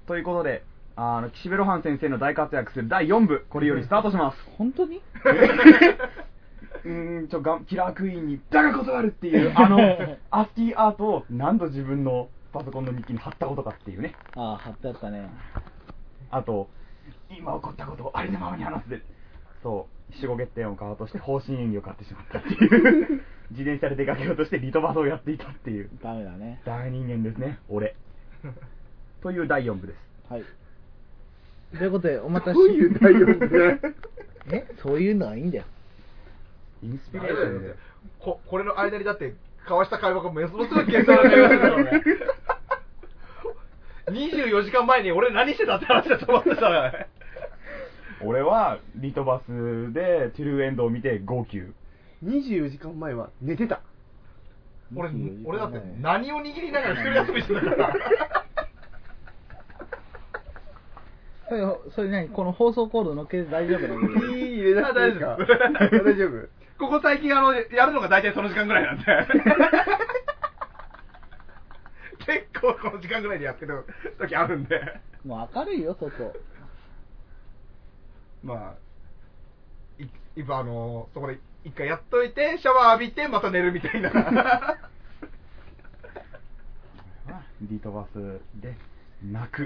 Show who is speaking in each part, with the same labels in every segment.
Speaker 1: ということで、岸辺露伴先生の大活躍する第4部、これよりスタートします。
Speaker 2: 本当に
Speaker 1: キラークイーンにだが断るっていう、アスキーアートを何度自分のパソコンの日記に貼ったことかっていうね。
Speaker 2: ああ、貼ってあったね。
Speaker 1: あと、今起こったことをありのままに話すで。そう、守護月点を買おうとして方針演技を買ってしまったっていう。自転車で出かけようとしてリトバスをやっていたっていう。
Speaker 2: ダメだね。
Speaker 1: 大人間ですね、俺。という第4部です。
Speaker 2: はい。ということで、お待たせ。
Speaker 3: そういう第4部
Speaker 2: そういうのはいいんだよ。
Speaker 1: インスピレーションで。
Speaker 4: これの間にだって交わした会話がものすごく現在の会話だからね。24時間前に俺何してたって話だと思ってたからね。
Speaker 1: 俺はリトバスでトゥルーエンドを見て号泣。
Speaker 3: 24時間前は寝てた。
Speaker 4: 俺だって何を握りながら一人遊びしてたから。
Speaker 2: それ何この放送コード乗っけて大丈夫なの？
Speaker 3: いい入れなくていいか。大丈夫。
Speaker 4: ここ最近やるのが大体その時間ぐらいなんで。結構この時間ぐらいでやってる時あるんで。
Speaker 2: もう明るいよ、外。
Speaker 4: まあ、今そこで一回やっといて、シャワー浴びて、また寝るみたいな。
Speaker 1: リトバスで泣く。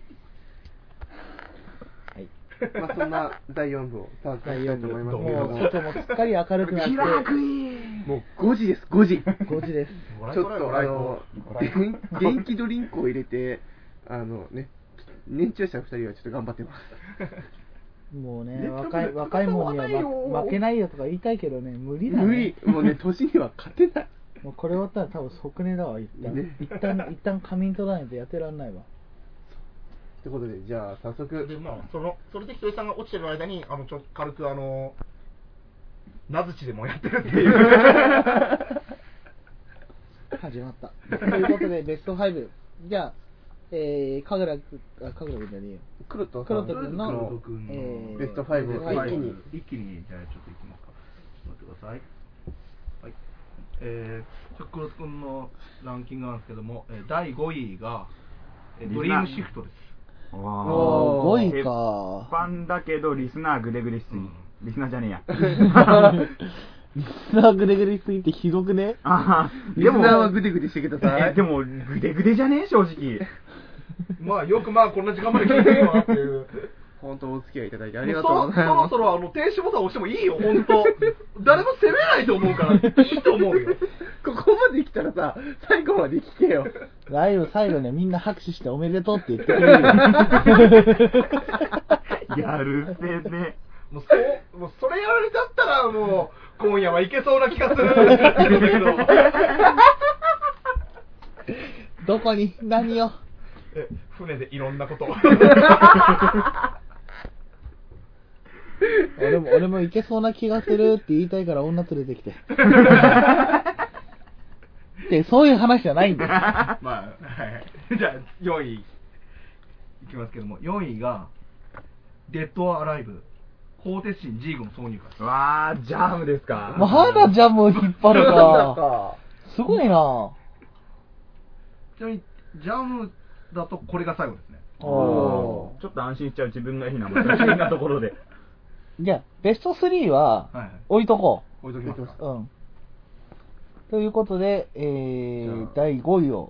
Speaker 2: はい。
Speaker 3: まあそんな第4部をスタートしたいと思いますけども。
Speaker 2: もう外もすっかり明るくなって。
Speaker 1: キラークイーン
Speaker 3: もう5時です、5時。
Speaker 2: 5時です。
Speaker 3: ちょっと電気ドリンクを入れて、年長者2人はちょっと頑張ってます。
Speaker 2: もうね、若いもんには負けないよとか言いたいけどね、無理だね。
Speaker 3: 無理。もうね、年には勝てない。
Speaker 2: もうこれ終わったら多分即寝だわ、一旦仮眠取らないとやってらんないわ。
Speaker 3: ということで、じゃあ早速。
Speaker 4: で、まあ、それでひとりさんが落ちてる間に、軽く名槌でもやってるっていう。
Speaker 2: 始まった。ということで、ベスト5。じゃあ、かぐらくんじゃねえよ。
Speaker 3: 黒人
Speaker 2: 君の
Speaker 3: ベスト5を
Speaker 4: 一気に、じゃあちょっといきますか。ちょっと待ってください。はい。黒人君のランキングなんですけども、第5位が、ドリームシフトです。
Speaker 2: 5位か。
Speaker 1: ファンだけどリスナーグデグデしすぎ。リスナーじゃねえや。
Speaker 2: リスナーグデグデしすぎってひどくね？
Speaker 3: リスナーはグデグデしてください。
Speaker 1: でもグデグデじゃねえ正直。
Speaker 4: まあよくこんな時間まで聞いてるわっていう。
Speaker 3: 本当お付き合いいただいてありがとうございます。
Speaker 4: そろそろ停止ボタン押してもいいよ、本当。誰も責めないと思うから、いいと思うよ。
Speaker 3: ここまで来たらさ、最後まで聞けよ。
Speaker 2: 最後ね、みんな拍手しておめでとうって言ってくれるよ。
Speaker 1: やるせね。
Speaker 4: もうそれやられちゃったらもう、今夜はいけそうな気がするけど。
Speaker 2: どこに何を
Speaker 4: 船でいろんなことを。
Speaker 2: 俺もいけそうな気がするって言いたいから女連れてきて。で、そういう話じゃないんだよ。
Speaker 4: まあ、はい。じゃあ、4位いきますけども、4位が、デッド・アライブ、鋼鉄心ジーグの挿入歌です。
Speaker 1: わー、ジャムですか。
Speaker 2: まだジャムを引っ張るか。すごいな。
Speaker 4: ちなみに、ジャムだとこれが最後ですね。
Speaker 1: ちょっと安心しちゃう自分がいいな、難しいなところで。
Speaker 2: じゃあ、ベスト3は置いとこう。
Speaker 4: 置いときますか。
Speaker 2: うん。ということで、第5位を。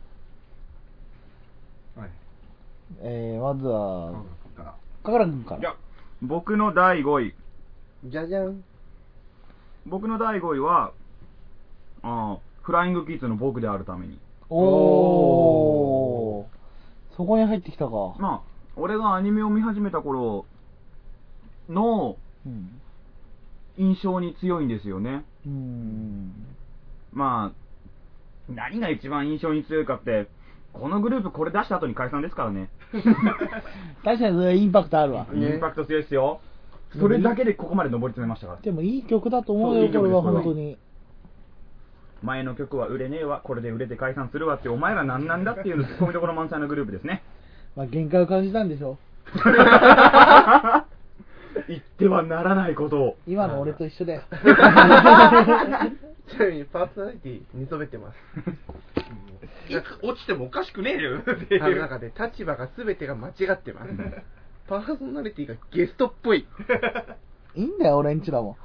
Speaker 4: はい。
Speaker 2: まずは、かがらくんから。
Speaker 1: いや、僕の第5位。
Speaker 3: じゃじゃん。
Speaker 1: 僕の第5位は、フライングキッズの僕であるために。
Speaker 2: おー。そこに入ってきたか。
Speaker 1: まあ、俺がアニメを見始めた頃の印象に強いんですよね。まあ、何が一番印象に強いかって、このグループこれ出した後に解散ですからね。
Speaker 2: 確かにそれインパクトあるわ。
Speaker 1: インパクト強いですよ。それだけでここまで上り詰めましたから。
Speaker 2: でもいい曲だと思うよ、これは本当に。
Speaker 1: 前の曲は売れねえわ、これで売れて解散するわって、お前ら何なんだっていうのツッコミどころ満載のグループですね。
Speaker 2: まあ限界を感じたんでしょ。
Speaker 1: 言ってはならないことを。
Speaker 2: 今の俺と一緒だよ。
Speaker 3: ちなみにパーソナリティ寝そべってます。
Speaker 4: つ落ちてもおかしくねえよっていう
Speaker 3: 中で立場が全てが間違ってます。パーソナリティがゲストっぽい。
Speaker 2: いいんだよ、俺んちだもん。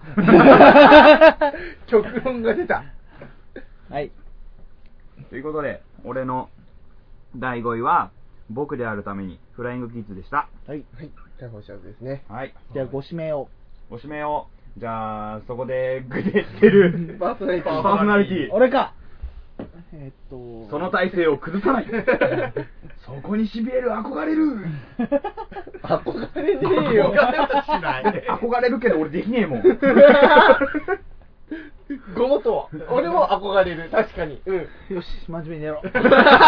Speaker 3: 極論が出た。
Speaker 2: はい。
Speaker 1: ということで、俺の第5位は、僕であるためにフライングキッズでした。
Speaker 2: はい。
Speaker 3: はい。じゃあ、星野ですね。
Speaker 1: はい。
Speaker 2: じゃあ、ご指名を。
Speaker 1: ご指名を。じゃあ、そこでグレてる
Speaker 3: パーソナリティ。
Speaker 1: パーソナリティ。
Speaker 2: 俺か。
Speaker 1: その体勢を崩さない。そこにしびれる、憧れる。
Speaker 3: 憧れねえよ。
Speaker 1: 憧れるけど俺できねえもん。
Speaker 3: ごもと俺も憧れる。確かに。うん。
Speaker 2: よし、真面目にやろう。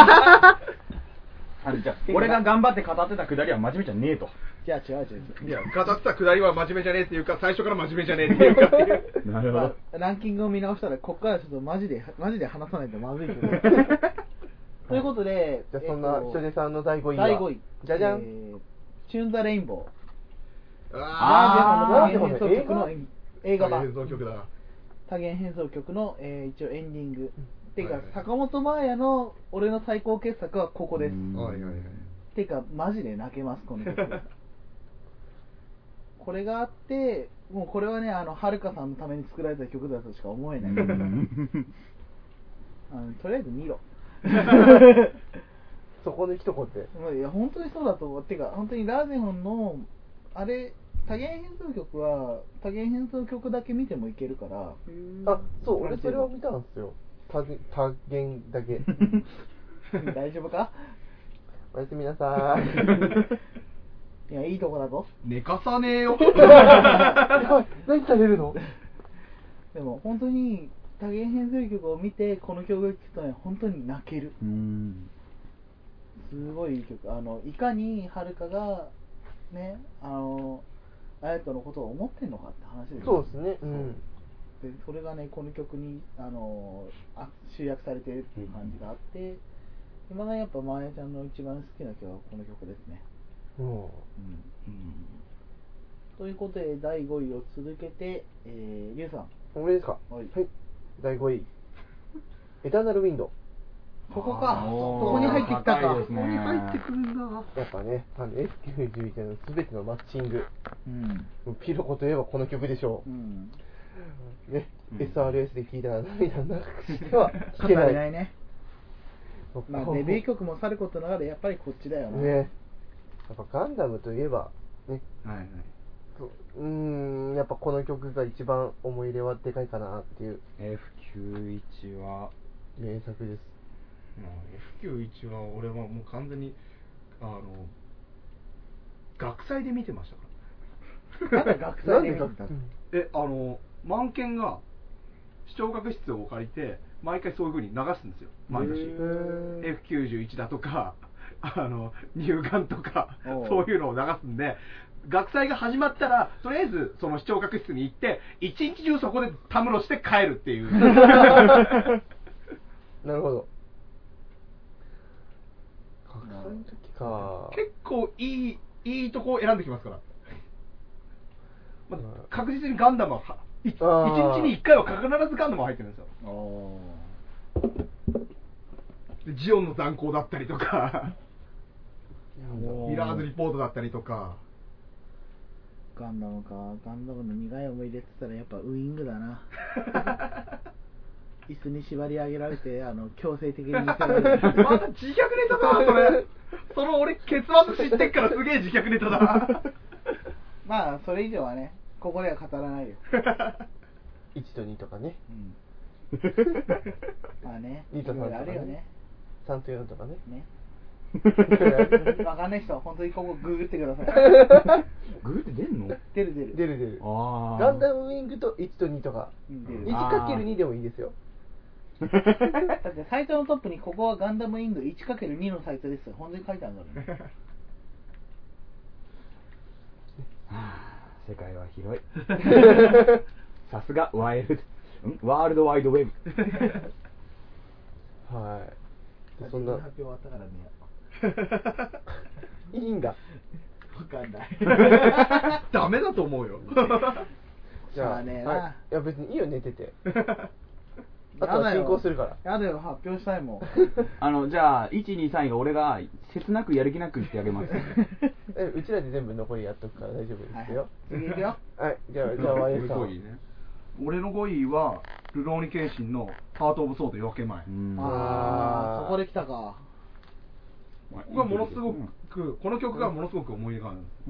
Speaker 1: じゃあ俺が頑張って語ってたくだりは真面目じゃねえと。
Speaker 2: じゃあ違う。
Speaker 4: いや、語ってたくだりは真面目じゃねえっていうか、最初から真面目じゃねえっていうかっていう。
Speaker 1: なるほど。
Speaker 2: ランキングを見直したら、こっからちょっとマジで話さないとまずいけど。ということで、
Speaker 3: じゃあそんな人手さんの第5位は
Speaker 2: 第5位。
Speaker 3: じゃじゃん。
Speaker 2: チューン・ザ・レインボー。
Speaker 1: あ
Speaker 2: ラージェンの多元変奏曲の映画版。
Speaker 4: 映像曲だ。
Speaker 2: 多元変奏曲の、一応エンディング。ていうか、坂本真綾の俺の最高傑作はここです。ていうか、マジで泣けます、この曲。これがあって、もうこれはね、はるかさんのために作られた曲だとしか思えない。とりあえず見ろ。
Speaker 3: そこで一言で。
Speaker 2: いや、本当にそうだと思う。てか、本当にラーゼホンの、あれ、多元変奏曲は、多元変奏曲だけ見てもいけるから。
Speaker 3: あ、そう、俺それを見たんですよ。多元だけ。
Speaker 2: 大丈夫か？
Speaker 3: おやすみなさ
Speaker 2: いや、いいとこだぞ。
Speaker 4: 寝かさねえよ。
Speaker 3: 何されるの？
Speaker 2: でも、本当に、多元変奏曲を見て、この曲が聴くとね、本当に泣ける。すごいいい曲。いかにはるかが、ね、綾人のことを思ってんのかって話です
Speaker 3: よ。そうですね。
Speaker 2: でそれがね、この曲に集約されてるっていう感じがあって、今がやっぱまやちゃんの一番好きな曲はこの曲ですね。ということで第5位を続けて、リュウさん。
Speaker 3: 俺ですか。はい。第5位。エターナルウィンド。
Speaker 2: ここか。ここに入ってきたか。
Speaker 3: ここに入ってくるんだ。やっぱね、F91 の全てのマッチング。ピロコといえばこの曲でしょう。ね、SRS で聴いたら涙なくしては聴けない。
Speaker 2: ないね。まあデビュー曲もさることながらやっぱりこっちだよな。ね。
Speaker 3: やっぱガンダムといえばね。やっぱこの曲が一番思い入れはでかいかなっていう。
Speaker 1: F91 は
Speaker 3: 名作です。
Speaker 4: F91 は俺はもう完全に学祭で見てましたから。
Speaker 2: なんで学祭で見てた？
Speaker 4: マンケンが視聴覚室を借りて毎回そういう風に流すんですよ、毎年。F91 だとか乳がんとかそういうのを流すんで、学祭が始まったらとりあえずその視聴覚室に行って一日中そこでたむろして帰るっていう
Speaker 3: なるほど。学祭の時か。
Speaker 4: 結構いいとこを選んできますから、確実にガンダムは1日に1回は必ずガンダム入ってるんですよ。でジオンの残光だったりとかミラーズリポートだったりとか。
Speaker 2: ガンダムか。ガンダムの苦い思い出って言ったらやっぱウイングだな。椅子に縛り上げられて強制的に見せられる。
Speaker 4: また自虐ネタだなそれ。その俺結末知ってっからすげえ自虐ネタだ。
Speaker 2: まあそれ以上はねここでは語らないよ。
Speaker 3: 1と2とかね。
Speaker 2: まあね、
Speaker 3: 2と3とかね。
Speaker 2: あるよね。
Speaker 3: 3と4とかね。
Speaker 2: わかんない人は本当にここググってください。
Speaker 1: ググって出んの？
Speaker 2: 出る。
Speaker 3: ガンダムウィングと1と2とか 1×2 でもいいですよ。
Speaker 2: だってサイトのトップにここはガンダムウィング 1×2 のサイトですよ。本当に書いてあるんだろうね。
Speaker 1: 世界は広い。さすがワールドワイドウェブ。
Speaker 3: はい。そんな
Speaker 2: 発表終わったからね。
Speaker 3: いいんだ。
Speaker 2: わかんない。
Speaker 4: ダメだと思うよ。
Speaker 3: じゃあね、いや別にいいよ寝てて。 あとは進行するから。
Speaker 2: やだよ、発表したいもん。
Speaker 1: じゃあ、1、2、3位が俺が、切なくやる気なく言ってあげます。
Speaker 3: うちらで全部残りやっとくから大丈夫ですよ。
Speaker 2: 次いくよ。
Speaker 3: はい、じゃあ、ワイエさん。
Speaker 4: 俺の5位は、ルローニケンシンのハート・オブ・ソード夜明け前。
Speaker 2: ああ、そこで来たか。
Speaker 4: これはものすごく、この曲がものすごく思い出があるんです。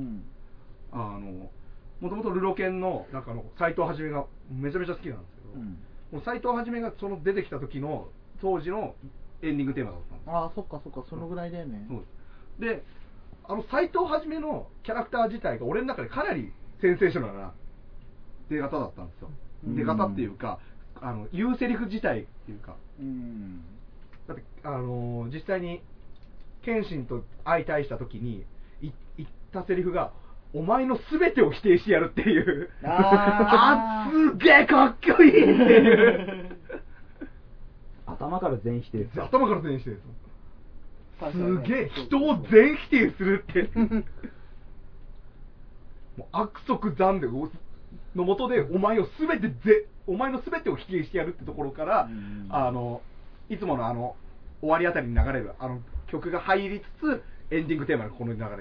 Speaker 4: もともとルロケンの斎藤はじめがめちゃめちゃ好きなんですけど、もう斎藤はじめがその出てきた時の当時のエンディングテーマだったんです。
Speaker 2: ああ、そっかそっか、そのぐらいだよね。
Speaker 4: そうです。で、斎藤はじめのキャラクター自体が俺の中でかなりセンセーショナルな出方だったんですよ。出方っていうか、言うセリフ自体っていうか、だって実際に謙信と相対した時に言ったセリフが、お前の全てを否定してやるっていう、すげえかっこいいっていう
Speaker 1: 頭から全否定です。
Speaker 4: 頭から全否定です。すげえ人を全否定するってもう悪徳残でのもとでお前の全てを否定してやるってところから、いつもの終わりあたりに流れる曲が入りつつエンディングテーマがこの流れです。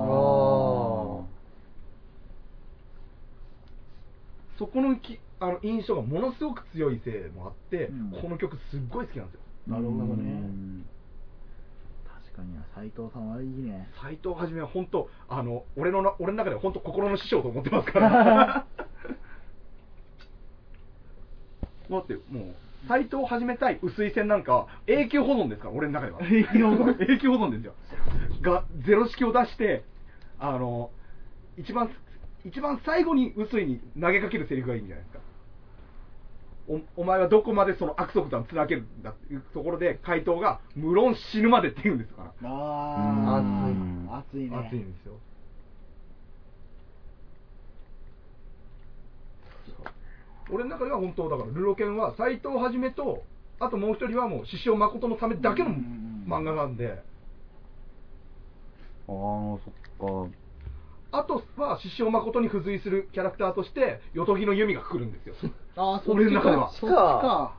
Speaker 4: そこの印象がものすごく強いせいもあって、この曲すっごい好きなんですよ。
Speaker 2: なるほどね。確かに斉藤さんはいいね。
Speaker 4: 斉藤はじめは本当俺の中では本当心の師匠と思ってますからだってもう斉藤を始めたい薄い線なんか永久保存ですから、俺の中では永久保存ですよ。がゼロ式を出して一番最後に薄いに投げかけるセリフがいいんじゃないですか。お前はどこまでその悪徳団つなげるんだっていうところで回答が無論死ぬまでって言うんですから。
Speaker 2: 熱いね。
Speaker 4: 熱いんですよ。俺の中では本当だからルロケンは斎藤はじめと、あともう一人はもう獅子王誠のためだけの漫画なんで、
Speaker 1: そっか。
Speaker 4: あとは獅子王誠に付随するキャラクターとしてよとぎの弓が来るんですよ。俺の中では。
Speaker 2: そっちか。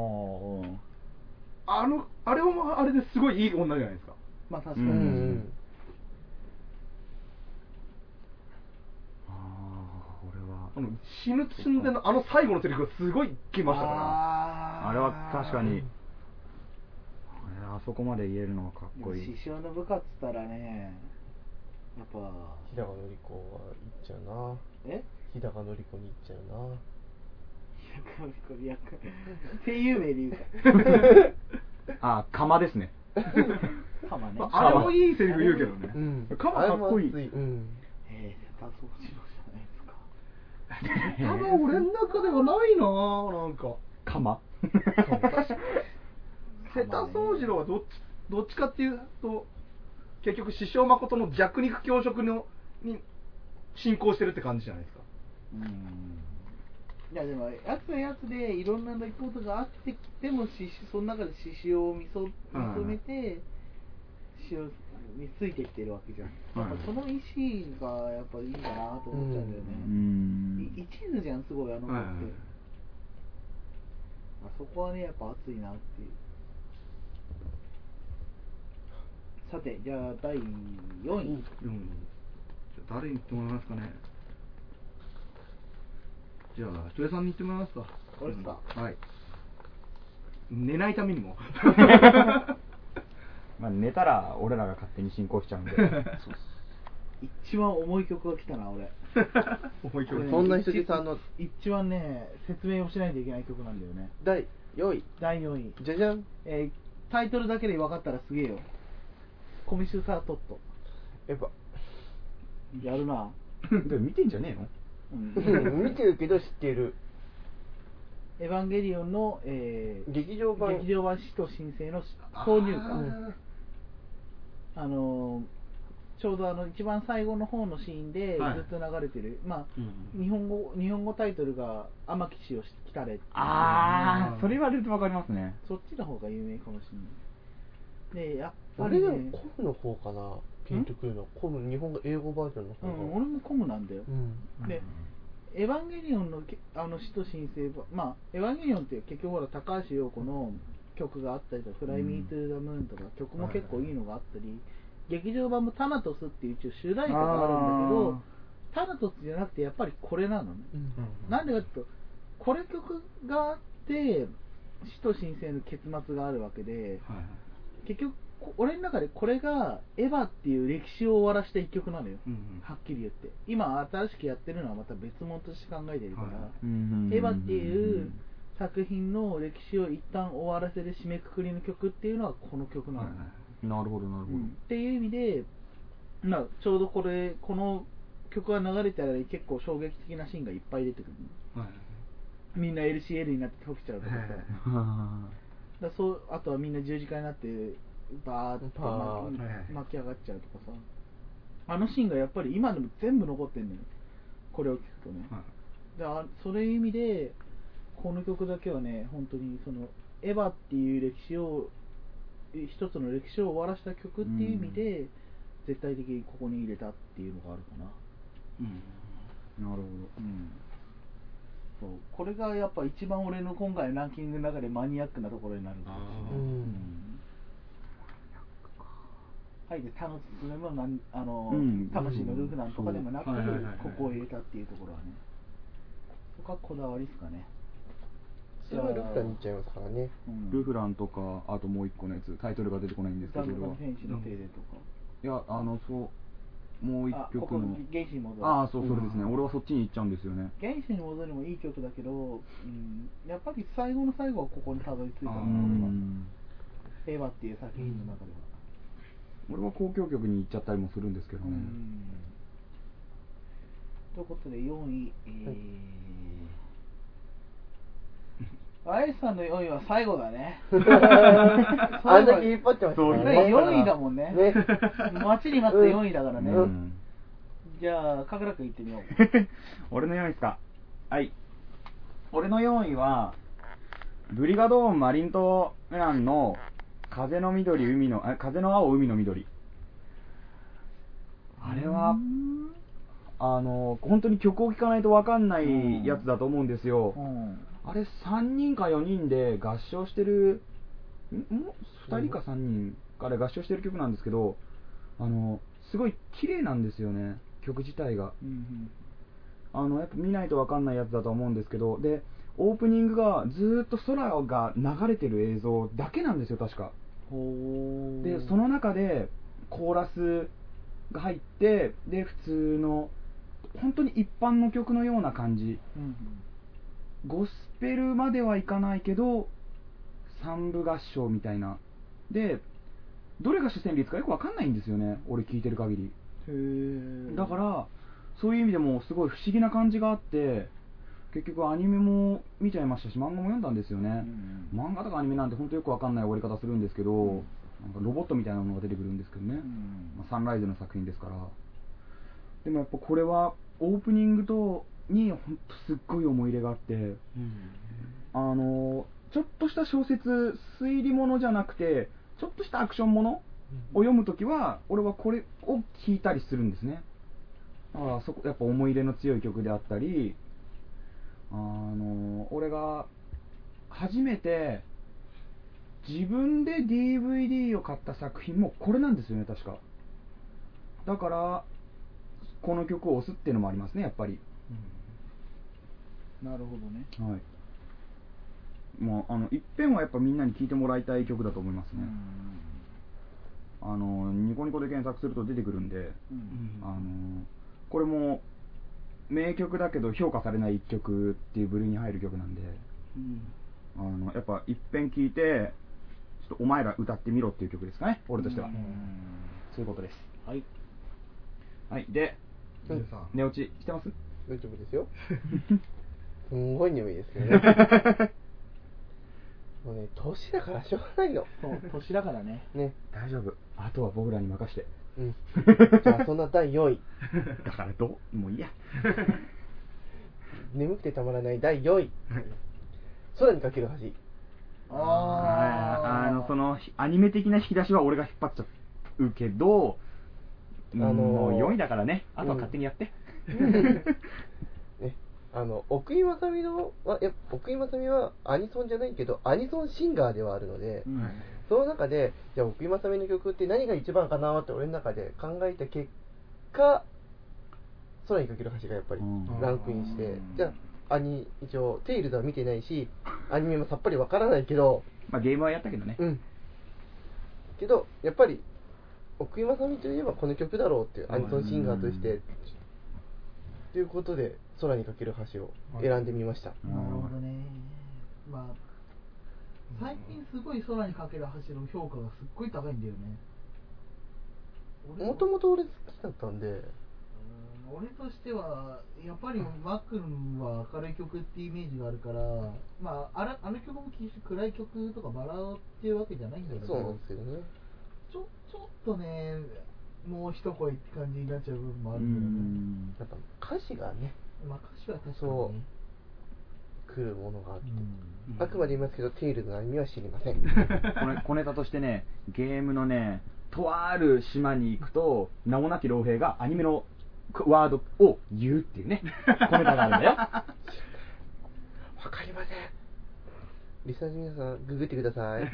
Speaker 4: あれはあれですごいいい女じゃないですか。
Speaker 2: まあ確かに。
Speaker 4: 死ぬ寸前の最後のセリフがすごい来ましたから。
Speaker 1: あれは確かにあそこまで言えるのはかっこいい。
Speaker 2: 獅子王の部下っつったらね、やっぱ
Speaker 3: 日高のり子は行っちゃうな。日高のり子に行っちゃうな。
Speaker 2: 日高のり子に声優名で言う
Speaker 1: か釜ですね。
Speaker 2: 釜ね。
Speaker 4: あれもいいセリフ言うけどね。
Speaker 1: 釜かっこいい。
Speaker 2: 瀬田宗次郎じゃないですか。
Speaker 4: ただ俺の中ではないな、なんか
Speaker 1: 釜
Speaker 4: 瀬田宗次郎はどっちかっていうと結局獅子王誠の弱肉強食に進行してるって感じじゃないですか。
Speaker 2: いやでもやつはやつでいろんなレポートがあってでもその中で獅子王を認めて獅子王についてきてるわけじゃん。やっぱその意思がやっぱいいんだなと思っちゃうんだよね。一途じゃん、すごい子って。そこはねやっぱ熱いなっていう。さてじゃあ第4位。
Speaker 4: 誰に言ってもらいますかね。じゃあひとえさんに言ってもらいますか。
Speaker 2: 俺ですか。
Speaker 4: はい。寝ないためにも
Speaker 1: まあ寝たら俺らが勝手に進行しちゃうんで
Speaker 2: 一番重い曲が来たな俺
Speaker 4: 重い曲。
Speaker 3: そんな人さんの
Speaker 2: 一番ね説明をしないといけない曲なんだよね。
Speaker 3: 第4位。
Speaker 2: 第4位
Speaker 3: じゃじゃん。
Speaker 2: タイトルだけで分かったらすげえよ。コミシュサートット。
Speaker 3: やっぱ
Speaker 2: やるな。
Speaker 1: でも見てんじゃねえ
Speaker 3: の？見てるけど知ってる。
Speaker 2: エヴァンゲリオンの、
Speaker 3: 劇場版
Speaker 2: 使徒新生の挿入歌。ちょうど一番最後の方のシーンでずっと流れてる、日本語タイトルが天城氏を来たれって。
Speaker 1: それ言われると分かりますね。
Speaker 2: そっちの方が有名かもしれない。でやっぱ
Speaker 3: り、ね、俺でもコムの方かな、ピンとくるの。コム、日本語英語バージョンの方が。
Speaker 2: 俺もコムなんだよ。でエヴァンゲリオンの使徒申請は、まあ、エヴァンゲリオンって結局ほら高橋洋子の曲があったりとか、フライミートゥーザムーンとか曲も結構いいのがあったり、劇場版もタナトスっていう主題歌があるんだけど、タナトスじゃなくてやっぱりこれなのね。なんでかっていうと、これ曲があって、使徒申請の結末があるわけで、結局、俺の中でこれがエヴァっていう歴史を終わらした一曲なのよ、はっきり言って。今新しくやってるのはまた別物として考えてるから、エヴァっていう作品の歴史を一旦終わらせる締めくくりの曲っていうのはこの曲なの、
Speaker 1: なるほどなるほど、
Speaker 2: っていう意味で、まあ、ちょうどこの曲が流れたら結構衝撃的なシーンがいっぱい出てくる、みんな LCL になって溶けちゃうとかさ、あとはみんな十字架になってバーッと巻き上がっちゃうとかさ、あのシーンがやっぱり今でも全部残ってんのよ、これを聞くとね、そういう意味でこの曲だけはね、本当にそのエヴァっていう歴史を一つの歴史を終わらせた曲っていう意味で、絶対的にここに入れたっていうのがあるかな。
Speaker 1: なるほど。
Speaker 2: そうこれがやっぱ一番俺の今回のランキングの中でマニアックなところになるんですよ。はい、でタノスでも魂のルフなんとかでもなく、ここを入れたっていうところはね、そこはこだわりですかね。
Speaker 3: それはルフランに行っちゃいますからね。
Speaker 1: ルフランとか、あともう一個のやつ、タイトルが出てこないんですけど、
Speaker 2: ダブル戦士の停電とか。
Speaker 1: いや、もう一曲の。
Speaker 2: 原始に戻る。
Speaker 1: そう、それですね。俺はそっちに行っちゃうんですよね。
Speaker 2: 原始に戻るもいい曲だけど、やっぱり最後の最後はここにたどり着いたのが、エヴァっていう作品の中では。
Speaker 1: 俺は交響曲に行っちゃったりもするんですけどね。
Speaker 2: ということで4位、あやしさんの4位は最後だね。
Speaker 3: あんだけ引っ張ってましたね。
Speaker 2: 4位だもんね。待ちに待った4位だからね。じゃあ、かぐらくん行ってみよう。
Speaker 1: 俺の4位ですか。はい。俺の4位は、ブリガドーン・マリント・メランの風の青、海の緑。あれは、本当に曲を聴かないと分かんないやつだと思うんですよ。あれ3人か4人で合唱してる、2人か3人から合唱してる曲なんですけど、すごい綺麗なんですよね、曲自体が。やっぱ見ないと分かんないやつだと思うんですけど、でオープニングがずーっと空が流れてる映像だけなんですよ、確か。でその中でコーラスが入って、で普通の本当に一般の曲のような感じ、ゴスペルまではいかないけど三部合唱みたいなで、どれが主旋律かよくわかんないんですよね、俺聞いてる限り。だからそういう意味でもすごい不思議な感じがあって、結局アニメも見ちゃいましたし、漫画も読んだんですよね。漫画とかアニメなんて本当よくわかんない終わり方するんですけど、なんかロボットみたいなものが出てくるんですけどね、サンライズの作品ですから。でもやっぱこれはオープニングに本当すっごい思い入れがあって、ちょっとした小説、推理物じゃなくてちょっとしたアクションものを読むときは俺はこれを聴いたりするんですね。だからそこやっぱ思い入れの強い曲であったり、俺が初めて自分で DVD を買った作品もこれなんですよね、確か。だからこの曲を押すっていうのもありますね、やっぱり。
Speaker 2: なるほどね。
Speaker 1: はい。もう一遍はやっぱみんなに聴いてもらいたい曲だと思いますね。ニコニコで検索すると出てくるんで、これも名曲だけど評価されない一曲っていう部類に入る曲なんで、やっぱ一遍聴いてちょっとお前ら歌ってみろっていう曲ですかね、俺としては。そういうことです。はい。はい。で、寝落ちしてます？
Speaker 3: 大丈夫ですよ。すんごい眠いですけどね。もうね、年だからしょうがないよ。
Speaker 2: そう、年だからね。
Speaker 1: 大丈夫。あとは僕らに任して。
Speaker 3: じゃあそんな第4位。
Speaker 1: だからもういいや。
Speaker 3: 眠くてたまらない第4位。空にかける橋。
Speaker 1: そのアニメ的な引き出しは俺が引っ張っちゃうけど、もう4位だからね。あとは勝手にやって。
Speaker 3: 奥井正美はアニソンじゃないけどアニソンシンガーではあるので、その中でじゃあ奥井正美の曲って何が一番かなって俺の中で考えた結果、空にかける橋がやっぱりランクインして、じゃあ一応テイルズは見てないしアニメもさっぱりわからないけど、
Speaker 1: まあゲームはやったけどね。
Speaker 3: けどやっぱり奥井正美といえばこの曲だろうっていうアニソンシンガーとしてということで空にかける橋を選んでみました。
Speaker 2: なるほどね。まあ最近すごい空にかける橋の評価がすっごい高いんだよね。
Speaker 3: もともと俺好きだったんで、
Speaker 2: 俺としてはやっぱりマックンは明るい曲ってイメージがあるから、まああの曲も決して暗い曲とかバラードっていうわけじゃないんだけど、
Speaker 3: そうなんですよね。
Speaker 2: ちょっとね、もう一声って感じになっちゃう部分もあるんだよね。
Speaker 3: やっぱ歌詞がね、
Speaker 2: まあ歌詞は確かにね、
Speaker 3: 来るものがあると、あくまで言いますけどテイルズのアニメは知りません。
Speaker 1: 小ネタとしてね、ゲームのね、とある島に行くと名もなき老兵がアニメのワードを言うっていうね、小ネタがあるんだよ。
Speaker 3: わかりません。リスナーの皆さんググってください。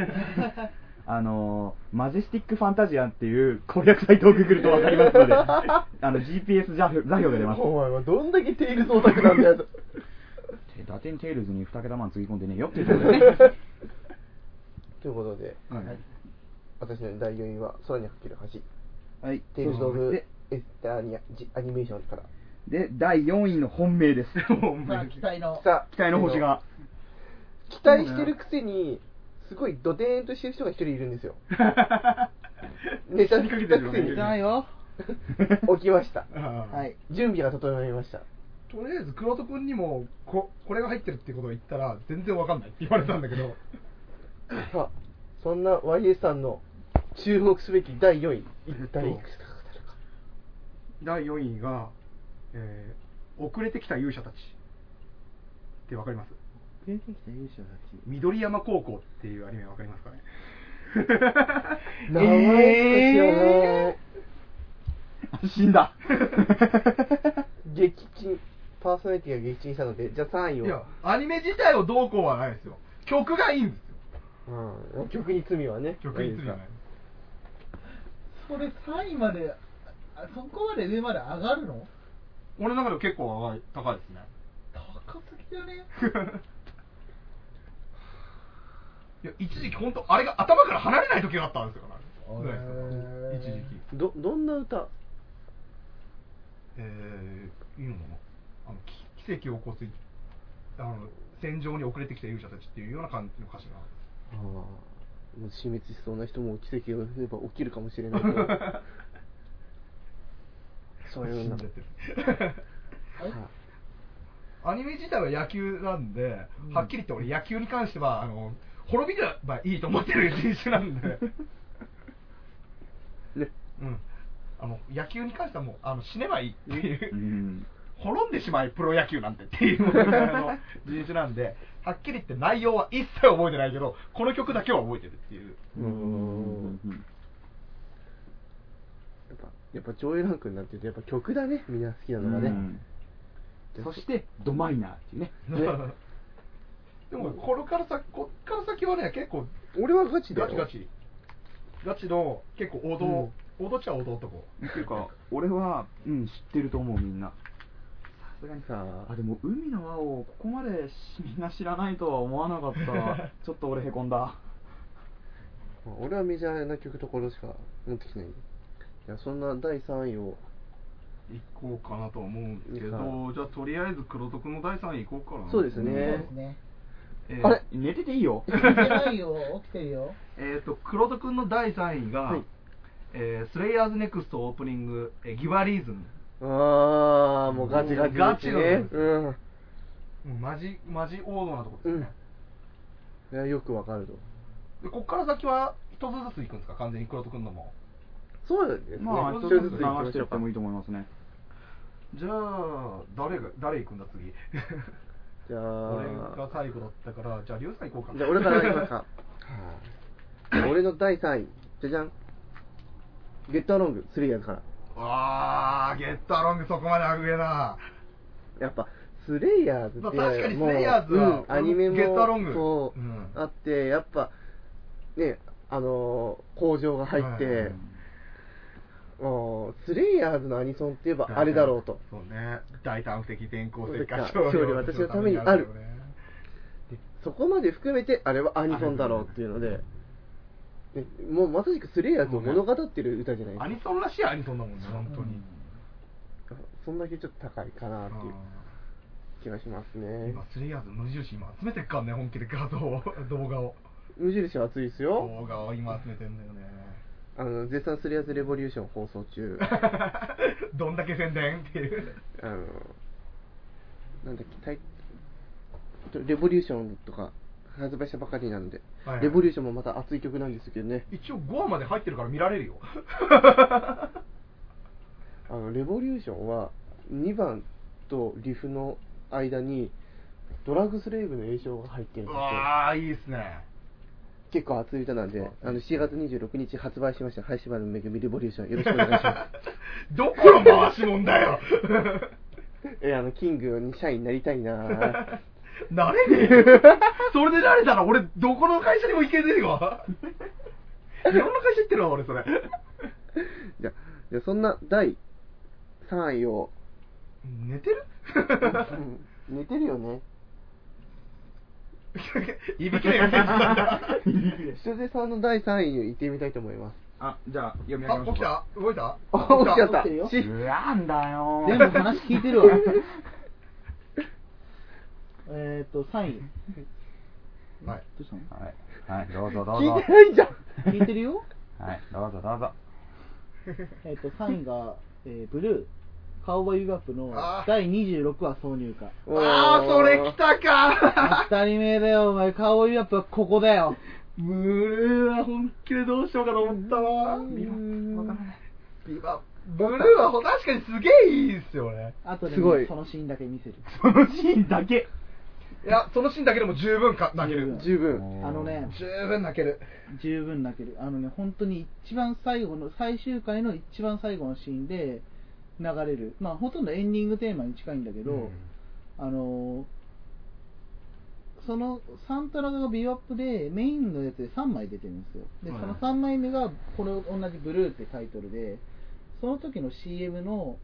Speaker 1: マジェスティックファンタジアンっていう攻略サイトをググるとわかりますので、GPS 座標が出ます。
Speaker 3: お前はどんだけテイルズオタクなんだよ。
Speaker 1: 打点テイルズに2桁万つぎ込んでねえよっていうことでね。
Speaker 3: ということで、私の第4位は空にかける橋。
Speaker 1: はい。
Speaker 3: テイルズオブエスターニアアニメーションから。
Speaker 1: で、第4位の本命です。
Speaker 2: 期待の
Speaker 1: 星が。
Speaker 3: 期待してるくせに、すごいドデーンとしてる人が一人いるんですよ。ネタにかけてるくせに。起きました。はい。準備が整いました。
Speaker 4: とりあえず黒戸君にもこれが入ってるっていうことを言ったら全然わかんないって言われたんだけど、
Speaker 3: さあそんな YS さんの注目すべき第4位、一体いくつか語るか。
Speaker 4: 第4位が、遅れてきた勇者たちってわかります？
Speaker 3: 遅れてきた勇者たち、
Speaker 4: 緑山高校っていうアニメわかりますかね？
Speaker 3: 名前しか知らない。
Speaker 1: 死んだ。
Speaker 3: 撃沈、パーソナリティが撃沈したので、じゃあ3位を。
Speaker 4: いや、アニメ自体をどうこうはないですよ。曲がいいんです
Speaker 3: よ。曲に罪はね。
Speaker 4: 曲に罪はない。
Speaker 2: それ3位まで、そこまで上まで上がるの？
Speaker 4: 俺の中で結構高いですね。
Speaker 2: 高すぎだね。
Speaker 4: いや、一時期本当あれが頭から離れない時があったんですよ。一時期。
Speaker 3: どんな歌？
Speaker 4: いいのかな、奇跡を起こす戦場に遅れてきた勇者たちっていうような感じの歌詞が
Speaker 3: もう死滅しそうな人も奇跡をすれば起きるかもしれないとそういうの
Speaker 4: アニメ自体は野球なんで、はっきり言って俺野球に関しては滅びればいいと思ってる人種なんで
Speaker 3: ね、
Speaker 4: 野球に関してはもう死ねばいいっていう、滅んでしまいプロ野球なんてっていう人種なんで、はっきり言って内容は一切覚えてないけどこの曲だけは覚えてるっていう。
Speaker 3: やっぱ上位ランクになっててやっぱ曲だね、みんな好きなのがね。
Speaker 1: そしてドマイナーっていうね。
Speaker 4: でもこっから先はね、結構
Speaker 3: 俺はガチだよ。
Speaker 4: ガチの結構王道っちゃ王道男
Speaker 1: っていうか俺は知ってると思う、みんな。さすがにさでも海の輪をここまでみんな知らないとは思わなかった。ちょっと俺へこんだ。
Speaker 3: 俺はメジャーな曲ところしか持ってきてない。いや、そんな第3位を
Speaker 4: 行こうかなと思うんですけど、じゃあとりあえず黒戸君の第3位行こうかな。
Speaker 3: そうですね。
Speaker 1: あれ寝てていいよ。
Speaker 2: 寝てないよ、起きてるよ。
Speaker 4: 黒戸君の第3位が、スレイヤーズネクストオープニング、ギバリーズム。
Speaker 3: もうガチガチですね。
Speaker 4: マジ王道なところですね。
Speaker 3: いや、よくわかると。
Speaker 4: でこっから先は一つずつ行くんですか、完全に黒戸君のも。
Speaker 3: そうですね。
Speaker 1: まあ一つずつ流してってもいいと思いますね。
Speaker 4: じゃあ誰行くんだ次。
Speaker 3: じゃあ
Speaker 4: 俺が最後だったから、じゃあリュウさん行こうか。
Speaker 3: じゃあ俺から行きますか。俺の第3位、じゃじゃん。ゲットアロング3やから。
Speaker 4: ゲットアロングそこまで上だ。
Speaker 3: やっぱスレイヤーズって
Speaker 4: まあ確かにスレイヤーズは
Speaker 3: アニメも
Speaker 4: ゲットアロング
Speaker 3: そう、あってやっぱね工場が入って、スレイヤーズのアニソンって言えばあれだろうと。
Speaker 4: そうね、大胆不敵転校生か
Speaker 3: 勝利私のためにある。そこまで含めてあれはアニソンだろうっていうので、もうまさしくスレイヤーズを物語ってる歌じゃないですか。
Speaker 4: アニソンらしいアニソンだもんね、本当に。
Speaker 3: そんだけちょっと高いかなっていう気がしますね。
Speaker 4: 今スレイヤーズ無印今集めてっからね、本気で画像を動画を。
Speaker 3: 無印は熱いですよ。
Speaker 4: 動画を今集めてんだよね。
Speaker 3: 絶賛スレイヤーズレボリューション放送中。
Speaker 4: どんだけ宣伝っていう。
Speaker 3: なんだっけ、レボリューションとか発売したばかりなんで、
Speaker 4: はいはい、
Speaker 3: レボリューションもまた熱い曲なんですけどね。
Speaker 4: 一応5話まで入ってるから見られるよ。
Speaker 3: レボリューションは2番とリフの間にドラッグスレイブの映像が入ってるんですよ。
Speaker 4: ああ、いいですね。
Speaker 3: 結構熱い歌なんで、7月26日発売しました林原のめぐみレボリューションよろしくお願いします。
Speaker 4: どこの回しもんだよ。
Speaker 3: キングに社員になりたいな。
Speaker 4: なれねえよ。それでなれたら俺どこの会社にも行けねえわ。いろんな会社行ってるわ俺それ。
Speaker 3: じゃあそんな第3位を
Speaker 4: 寝てる？
Speaker 3: 寝てるよね。
Speaker 4: いびきでやってるんだ。
Speaker 3: 人手さんの第3位に行ってみたいと思います。
Speaker 1: じゃあ読み上げましょうか。
Speaker 4: 起きた？動いた？
Speaker 3: 起きちゃった。
Speaker 1: なんだよ。
Speaker 2: 全部話聞いてるわ。3位。
Speaker 4: はい。
Speaker 2: どうしたの？
Speaker 1: はい、どうぞどうぞ。
Speaker 3: 聞いてないじゃん。
Speaker 2: 聞いてるよ。
Speaker 1: はい、どうぞどうぞ。
Speaker 2: 3位が、ブルー。カウボーイビバップの第26話挿入歌。
Speaker 4: ああ、それ来たか。
Speaker 2: 当たり前だよ、お前。カウボーイビバップはここだよ。
Speaker 4: ブルーは本気でどうしようかと思ったわ。ブルーは確かにすげえいいっすよね。
Speaker 2: あとでそのシーンだけ見せる。
Speaker 1: そのシーンだけ。
Speaker 4: いや、そのシーンだけでも十分泣ける。
Speaker 3: 十分。
Speaker 4: 十分泣ける。
Speaker 2: 十分泣ける。本当に一番最後の、最終回の一番最後のシーンで流れる。まあ、ほとんどエンディングテーマに近いんだけど、そのサントラがビバップでメインのやつで3枚出てるんですよ。で、その3枚目がこれ同じブルーってタイトルで、その時の CM の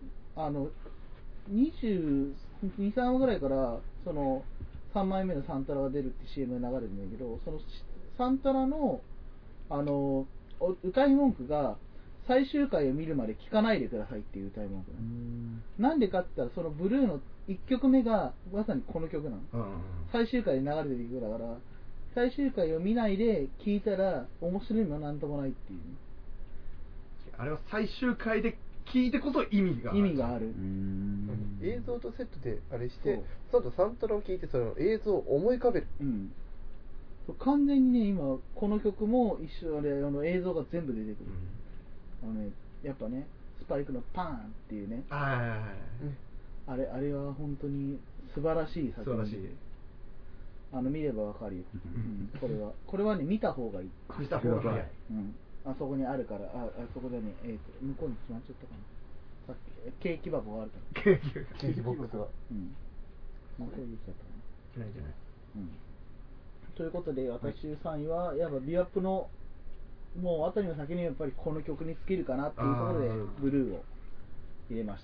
Speaker 2: 22、3話ぐらいからその3枚目のサントラが出るって CM が流れるんだけど、そのサントラの歌い文句が最終回を見るまで聞かないでくださいっていう歌い文句なんでかって言ったら、そのブルーの1曲目がまさにこの曲なの、最終回で流れてる曲だから、最終回を見ないで聞いたら面白いのはなんともないっていう、
Speaker 4: あれは最終回で聞いてこそ意味がある。
Speaker 3: 映像とセットであれして、その後サントラを聞いてその映像を思い浮かべる。
Speaker 2: 完全にね、今この曲も一緒で映像が全部出てくる。やっぱね、スパイクのパーンっていうね、あれは本当に素晴らしい作品。見ればわかるよ。これはね、見た方がいい。
Speaker 4: 見た方がいい。
Speaker 2: あそこにあるから、あそこでね、向こうに決まっちゃったかな。さっきケーキ箱があるから。
Speaker 3: ケーキボックスが。
Speaker 2: 向こうに行っちゃったかな。
Speaker 4: ないじゃない。
Speaker 2: ということで、私3位はやっぱビアップのもう後にも先にやっぱりこの曲に尽きるかなっていうところでブルーを入れました。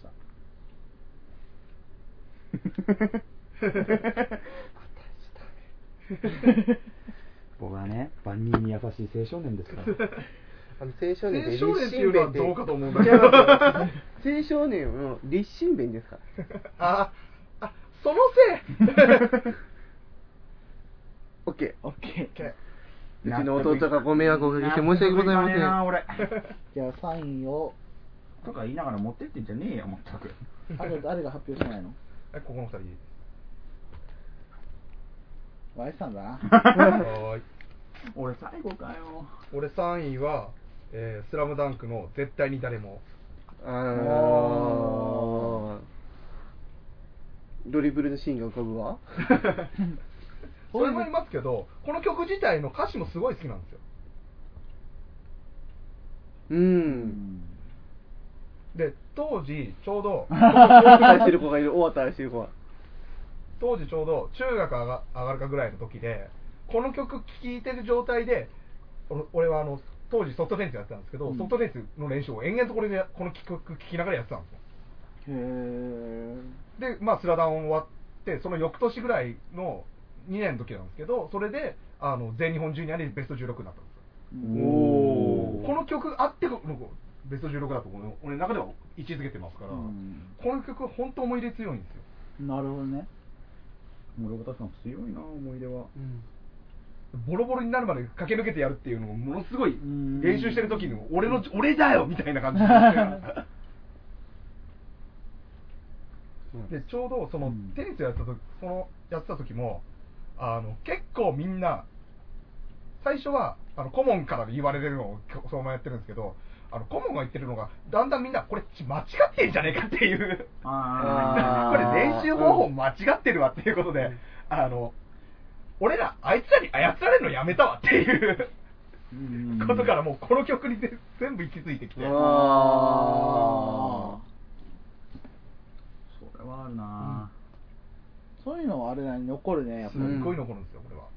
Speaker 1: 僕はね、万人に優しい青少年ですから。
Speaker 3: 青少年って
Speaker 4: いうのはどうかと思うんだけど。
Speaker 3: 青少年の立身弁ですか。
Speaker 4: そのせい。
Speaker 3: オッケー。
Speaker 2: う
Speaker 3: ちの弟がご迷惑をかけて申し訳ございません。
Speaker 2: じゃあ3位を
Speaker 1: とか言いながら持ってってんじゃねえよ、全く。
Speaker 2: 誰が発表しないの？
Speaker 4: ここの2人。
Speaker 2: ワイさんだな。
Speaker 4: はい。
Speaker 1: 俺最後かよ。
Speaker 4: 俺3位は、スラムダンクの絶対に誰も。
Speaker 3: ドリブルのシーンが浮かぶわ。
Speaker 4: それもありますけど、この曲自体の歌詞もすごい好きなんですよ。
Speaker 3: で、
Speaker 4: 当時ちょうど
Speaker 3: 大渡してる子がいる、大渡してる子は。
Speaker 4: 当時ちょうど中学上がるかぐらいの時で、この曲聴いてる状態で、俺は当時ソフトテニスやってたんですけど、ソフトテニスの練習を延々とこれでこの曲聴きながらやってたんですよ。で、まあスラダン終わって、その翌年ぐらいの2年の時なんですけど、それで全日本ジュニアでベスト16になったんですよ。この曲あってベスト16だと俺の中では位置づけてますから、この曲本当思い入れ強いんですよ。
Speaker 2: なるほどね。
Speaker 1: 室方さん強いな、思い出は。
Speaker 4: ボロボロになるまで駆け抜けてやるっていうのをものすごい練習してる時に俺だよみたいな感じでちょうどそのテニスやってた時も結構みんな最初は顧問から言われるのをそのままやってるんですけど、顧問が言ってるのがだんだんみんなこれ間違ってんじゃねえかっていうこれ練習方法間違ってるわっていうことで、俺らあいつらに操られるのやめたわっていうことからもうこの曲に全部行き着いてきて、それ
Speaker 1: はあるな、
Speaker 2: そういうのはあれなに残るね、やっぱり。
Speaker 4: すっごい残るんですよこれは。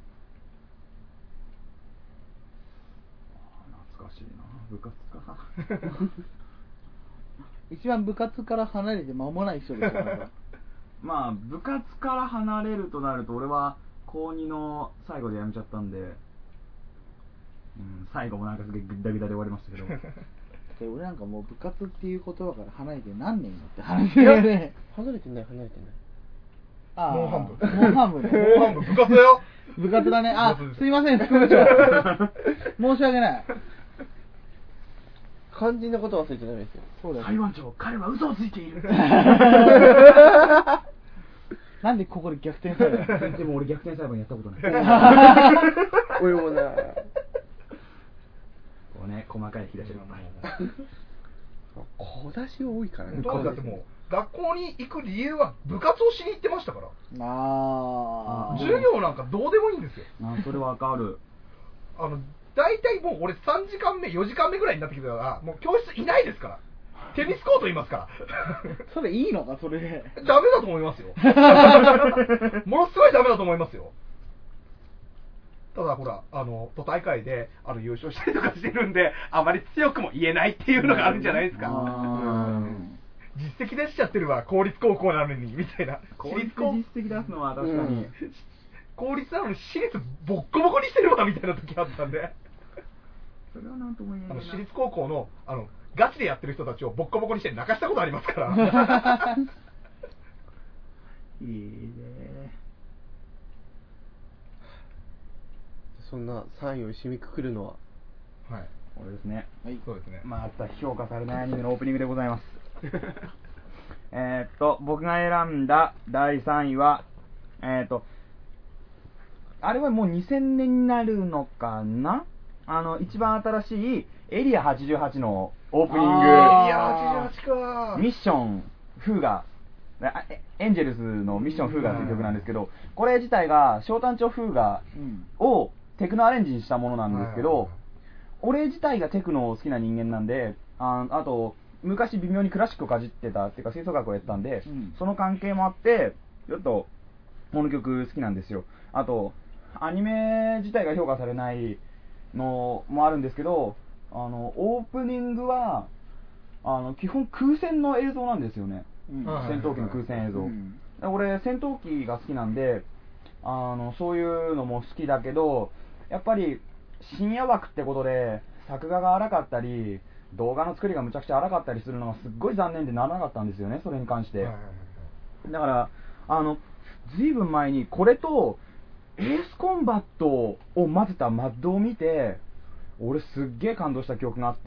Speaker 1: 懐かしいな、部活か
Speaker 2: 一番部活から離れて間もない人ですから。
Speaker 1: まあ部活から離れるとなると、俺は高2の最後で辞めちゃったんで、最後もなんかすげえグダグダで終わりましたけど
Speaker 2: で俺なんかもう部活っていう言葉から離れて何年よって話でね。
Speaker 3: 離れてない。
Speaker 4: もう半分
Speaker 2: もう半分ね。
Speaker 4: もう半分部活だよ。
Speaker 2: 部活だね。あ、すいません、副部長。申し訳ない。
Speaker 3: 肝心なこと忘れちゃダメですよ。
Speaker 2: そうだよ。
Speaker 1: 裁判長、彼は嘘をついている
Speaker 2: なんでここで逆転される
Speaker 1: でも俺逆転裁判やったことない
Speaker 3: 俺もな
Speaker 1: こうね、細かい引き出しが
Speaker 3: 小出し多いからね。
Speaker 4: だってもう学校に行く理由は部活をしに行ってましたから。授業なんかどうでもいいんですよ。
Speaker 1: それわかる。
Speaker 4: 大体もう俺3時間目4時間目ぐらいになってきたらもう教室いないですから。テニスコートいますから
Speaker 2: それいいのか、それで。
Speaker 4: ダメだと思いますよものすごいダメだと思いますよ。ただほら都大会で優勝したりとかしてるんで、あまり強くも言えないっていうのがあるんじゃないですか。実績出しちゃってるわ、公立高校なのにみたいな。
Speaker 1: 公立で実績出すのは確かに、
Speaker 4: 公立なのに私立ボッコボコにしてるわみたいな時あったんで
Speaker 1: それはなんとも言えないな。
Speaker 4: 私立高校のガチでやってる人たちをボッコボコにして泣かしたことありますから
Speaker 1: いいね。
Speaker 3: そんな3位を締めくくるのは、
Speaker 4: はい、
Speaker 1: これですね。
Speaker 2: はい、
Speaker 4: そうですね。
Speaker 1: また評価されないアニメのオープニングでございます僕が選んだ第3位はあれはもう2000年になるのかな、一番新しいエリア88のオープニング、
Speaker 4: エリア88か、
Speaker 1: ミッションフーガ、エンジェルスのミッションフーガという曲なんですけど、これ自体が小単調フーガをテクノアレンジにしたものなんですけど、俺自体がテクノ好きな人間なんで、あと昔微妙にクラシックをかじってたっていうか吹奏楽をやってたんで、その関係もあってちょっとこの曲好きなんですよ。あとアニメ自体が評価されないのもあるんですけど、オープニングは基本空戦の映像なんですよね、戦闘機の空戦映像、俺戦闘機が好きなんでそういうのも好きだけど、やっぱり深夜枠ってことで作画が荒かったり動画の作りがむちゃくちゃ荒かったりするのがすっごい残念でならなかったんですよね、それに関して。だからずいぶん前にこれとエースコンバットを混ぜたマッドを見て俺すっげえ感動した記憶があって、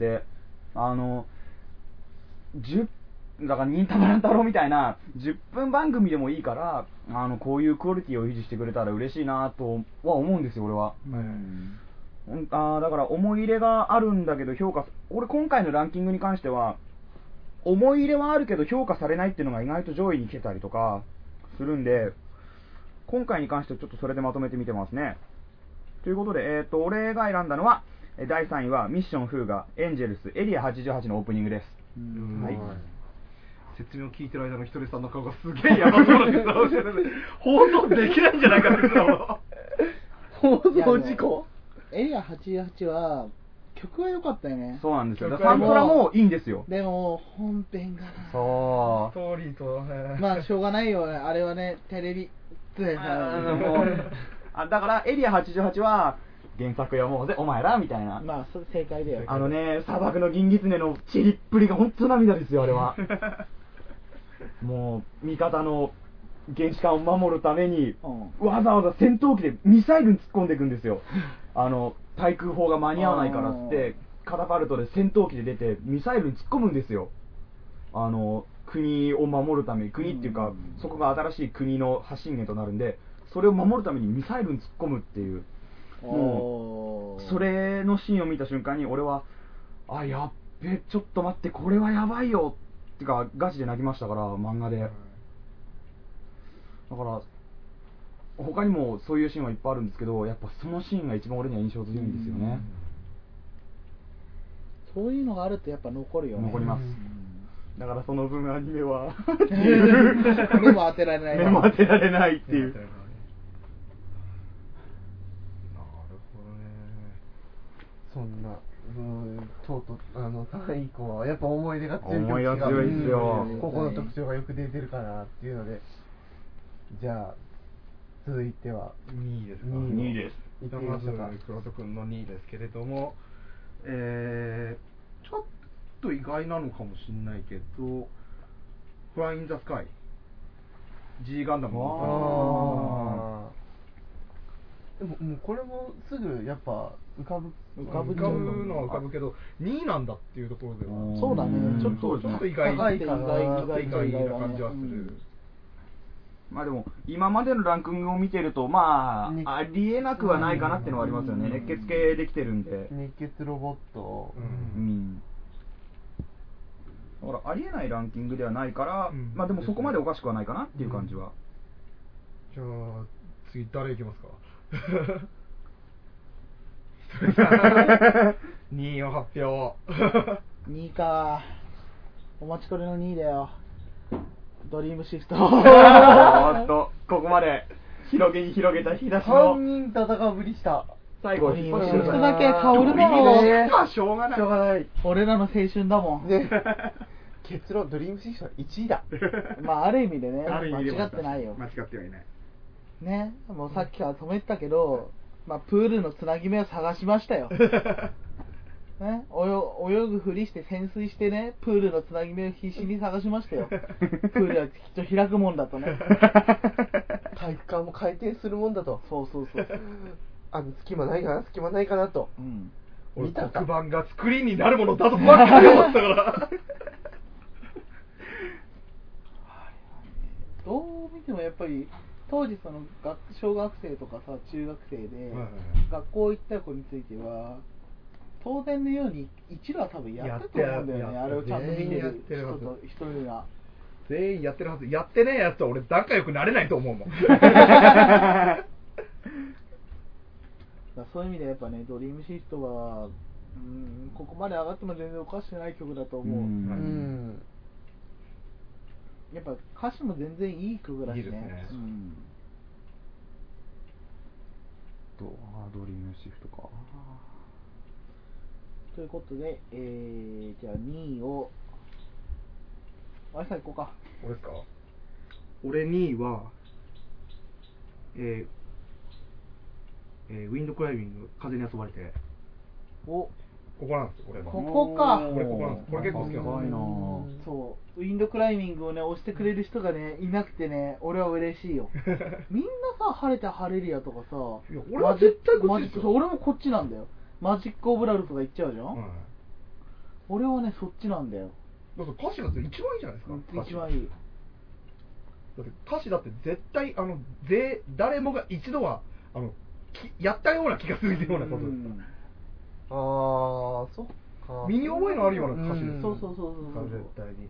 Speaker 1: だから忍たま乱太郎みたいな10分番組でもいいからこういうクオリティを維持してくれたら嬉しいなとは思うんですよ、俺は。だから思い入れがあるんだけど俺今回のランキングに関しては思い入れはあるけど評価されないっていうのが意外と上位に来てたりとかするんで、今回に関してはちょっとそれでまとめてみてますね。ということで、俺が選んだのは第3位はミッションフーガエンジェルスエリア88のオープニングです。はい、
Speaker 4: 説明を聞いてる間のひとりさんの顔がすげえやばそうな顔してるんで、放送できないんじゃないかって
Speaker 3: 放送事故。
Speaker 2: エリア88は曲は良かったよね。
Speaker 1: そうなんですよ。サントラもいいんですよ。
Speaker 2: でも本編がな。
Speaker 1: そう。
Speaker 4: ストーリーと
Speaker 2: まあしょうがないよね。あれはね、テレビって
Speaker 1: だからエリア88は原作読もうぜお前らみたいな。
Speaker 2: まあ正解だよ。
Speaker 1: 砂漠の銀狐のチリっぷりが本当涙ですよあれは。もう味方の原子管を守るために、わざわざ戦闘機でミサイルに突っ込んでいくんですよ。対空砲が間に合わないからっつってカタパルトで戦闘機で出てミサイルに突っ込むんですよ。国を守るために、国っていうか、そこが新しい国の発信源となるんで、それを守るためにミサイルに突っ込むっていう、もうそれのシーンを見た瞬間に俺はやっべ、ちょっと待って、これはやばいよってかガチで泣きましたから、漫画で。だから他にもそういうシーンはいっぱいあるんですけど、やっぱそのシーンが一番俺には印象強いんですよね。
Speaker 2: そういうのがあるとやっぱ残るよね。
Speaker 1: 残ります。だからその分アニメは
Speaker 2: 目も当てられない。
Speaker 1: 目も当てられないっていう。
Speaker 4: なるほどね。
Speaker 3: そんなとうとう3以降はやっぱ思い出が強い曲が、
Speaker 1: 思い出が強いですよ。
Speaker 3: ここの特徴がよく出てるかなっていうので、じゃあ続いては
Speaker 4: 2位ですか。
Speaker 1: 2位です。
Speaker 3: いってみましょうか。
Speaker 4: 黒戸君の2位ですけれども、ちょっと意外なのかもしれないけど、フラインザスカイ G ガンダムの
Speaker 3: でももうこれもすぐやっぱ浮かぶ
Speaker 4: のは浮かぶけど、2位なんだっていうところでは
Speaker 2: そうだね。ちょっと
Speaker 4: 意外な感じはする。
Speaker 1: まあでも今までのランキングを見てるとありえなくはないかなっていうのはありますよね。熱血系できてるんで。
Speaker 3: 熱血ロボット。
Speaker 1: だからありえないランキングではないから、まあでもそこまでおかしくはないかなっていう感じは。
Speaker 4: じゃあ次誰いきますか。2位を発表。
Speaker 2: 2位か。お待ちこれの2位だよ。ドリームシフト。
Speaker 1: ここまで広げに広げた引き出しの
Speaker 3: 3人戦うぶりした。
Speaker 1: 最後
Speaker 2: 引っ張ってるだけ薫るだろ。
Speaker 4: しょうがない。
Speaker 2: 俺らの青春だもん。
Speaker 3: 結論、ドリームシフトは1位だ。
Speaker 2: まあある意味でね、間違ってないよ。
Speaker 4: 間違ってはいない。
Speaker 2: ね、もうさっきから止めてたけど、まあプールのつなぎ目を探しましたよ。ね、泳ぐふりして潜水してね、プールのつなぎ目を必死に探しましたよ。プールはきっと開くもんだとね。
Speaker 3: 体育館も回転するもんだと。
Speaker 2: そう。
Speaker 3: 隙間ないかなと。
Speaker 4: 俺黒板がスクリーンになるものだとばっかり思ったから。
Speaker 2: どう見てもやっぱり当時その小学生とかさ中学生で学校行った子については当然のように一度は多分やったと思うんだよね。あれをちゃんと見てる人と一人が
Speaker 4: 全員やってるはず。やってねえやつは俺仲良くなれないと思うもん。
Speaker 2: そういう意味でやっぱね、ドリームシフトはここまで上がっても全然おかしくない曲だと思う。やっぱ歌詞も全然いい曲だしね。いいですね。
Speaker 1: ドリームシフトか。
Speaker 2: ということで、じゃあ2位をあれさん行こうか。
Speaker 4: 俺ですか。俺2位はウィンドクライミング、風に遊ばれて。ここなんですよ、これは。
Speaker 2: ここか。
Speaker 4: これなんです。これ結構好きなんです。
Speaker 2: そう、ウィンドクライミングをね押してくれる人がねいなくてね、俺は嬉しいよ。みんなさ晴れてハレリアとかさ、
Speaker 4: 俺は絶対こっちですよ。
Speaker 2: 俺もこっちなんだよ。マジックオブラルとか言っちゃうじゃん。俺はねそっちなんだよ。
Speaker 4: だって歌詞が一番いいじゃないですか。
Speaker 2: 一番いい。
Speaker 4: だって歌詞だって絶対誰もが一度はやったような気がするようなことですから。
Speaker 3: そっか。
Speaker 4: 身に覚えのあるような歌詞です。
Speaker 2: そう。
Speaker 3: 絶対に。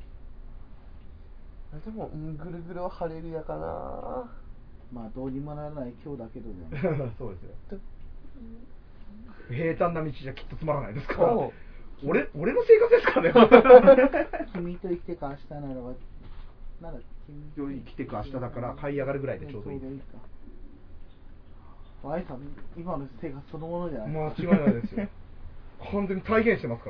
Speaker 3: でもぐるぐるはハレルヤかな。
Speaker 2: まあどうにもならない今日だけどね。
Speaker 4: そうですよ。平坦な道じゃきっとつまらないですから。 俺の生活ですからね。
Speaker 2: 君と生きてか明日ならば、
Speaker 4: 君と生きてか明日だから買い上がるぐらいでちょうどいい。
Speaker 2: 愛さん、今の生活そのものじゃない？
Speaker 4: 間違いないですよ。完全に体現してますから。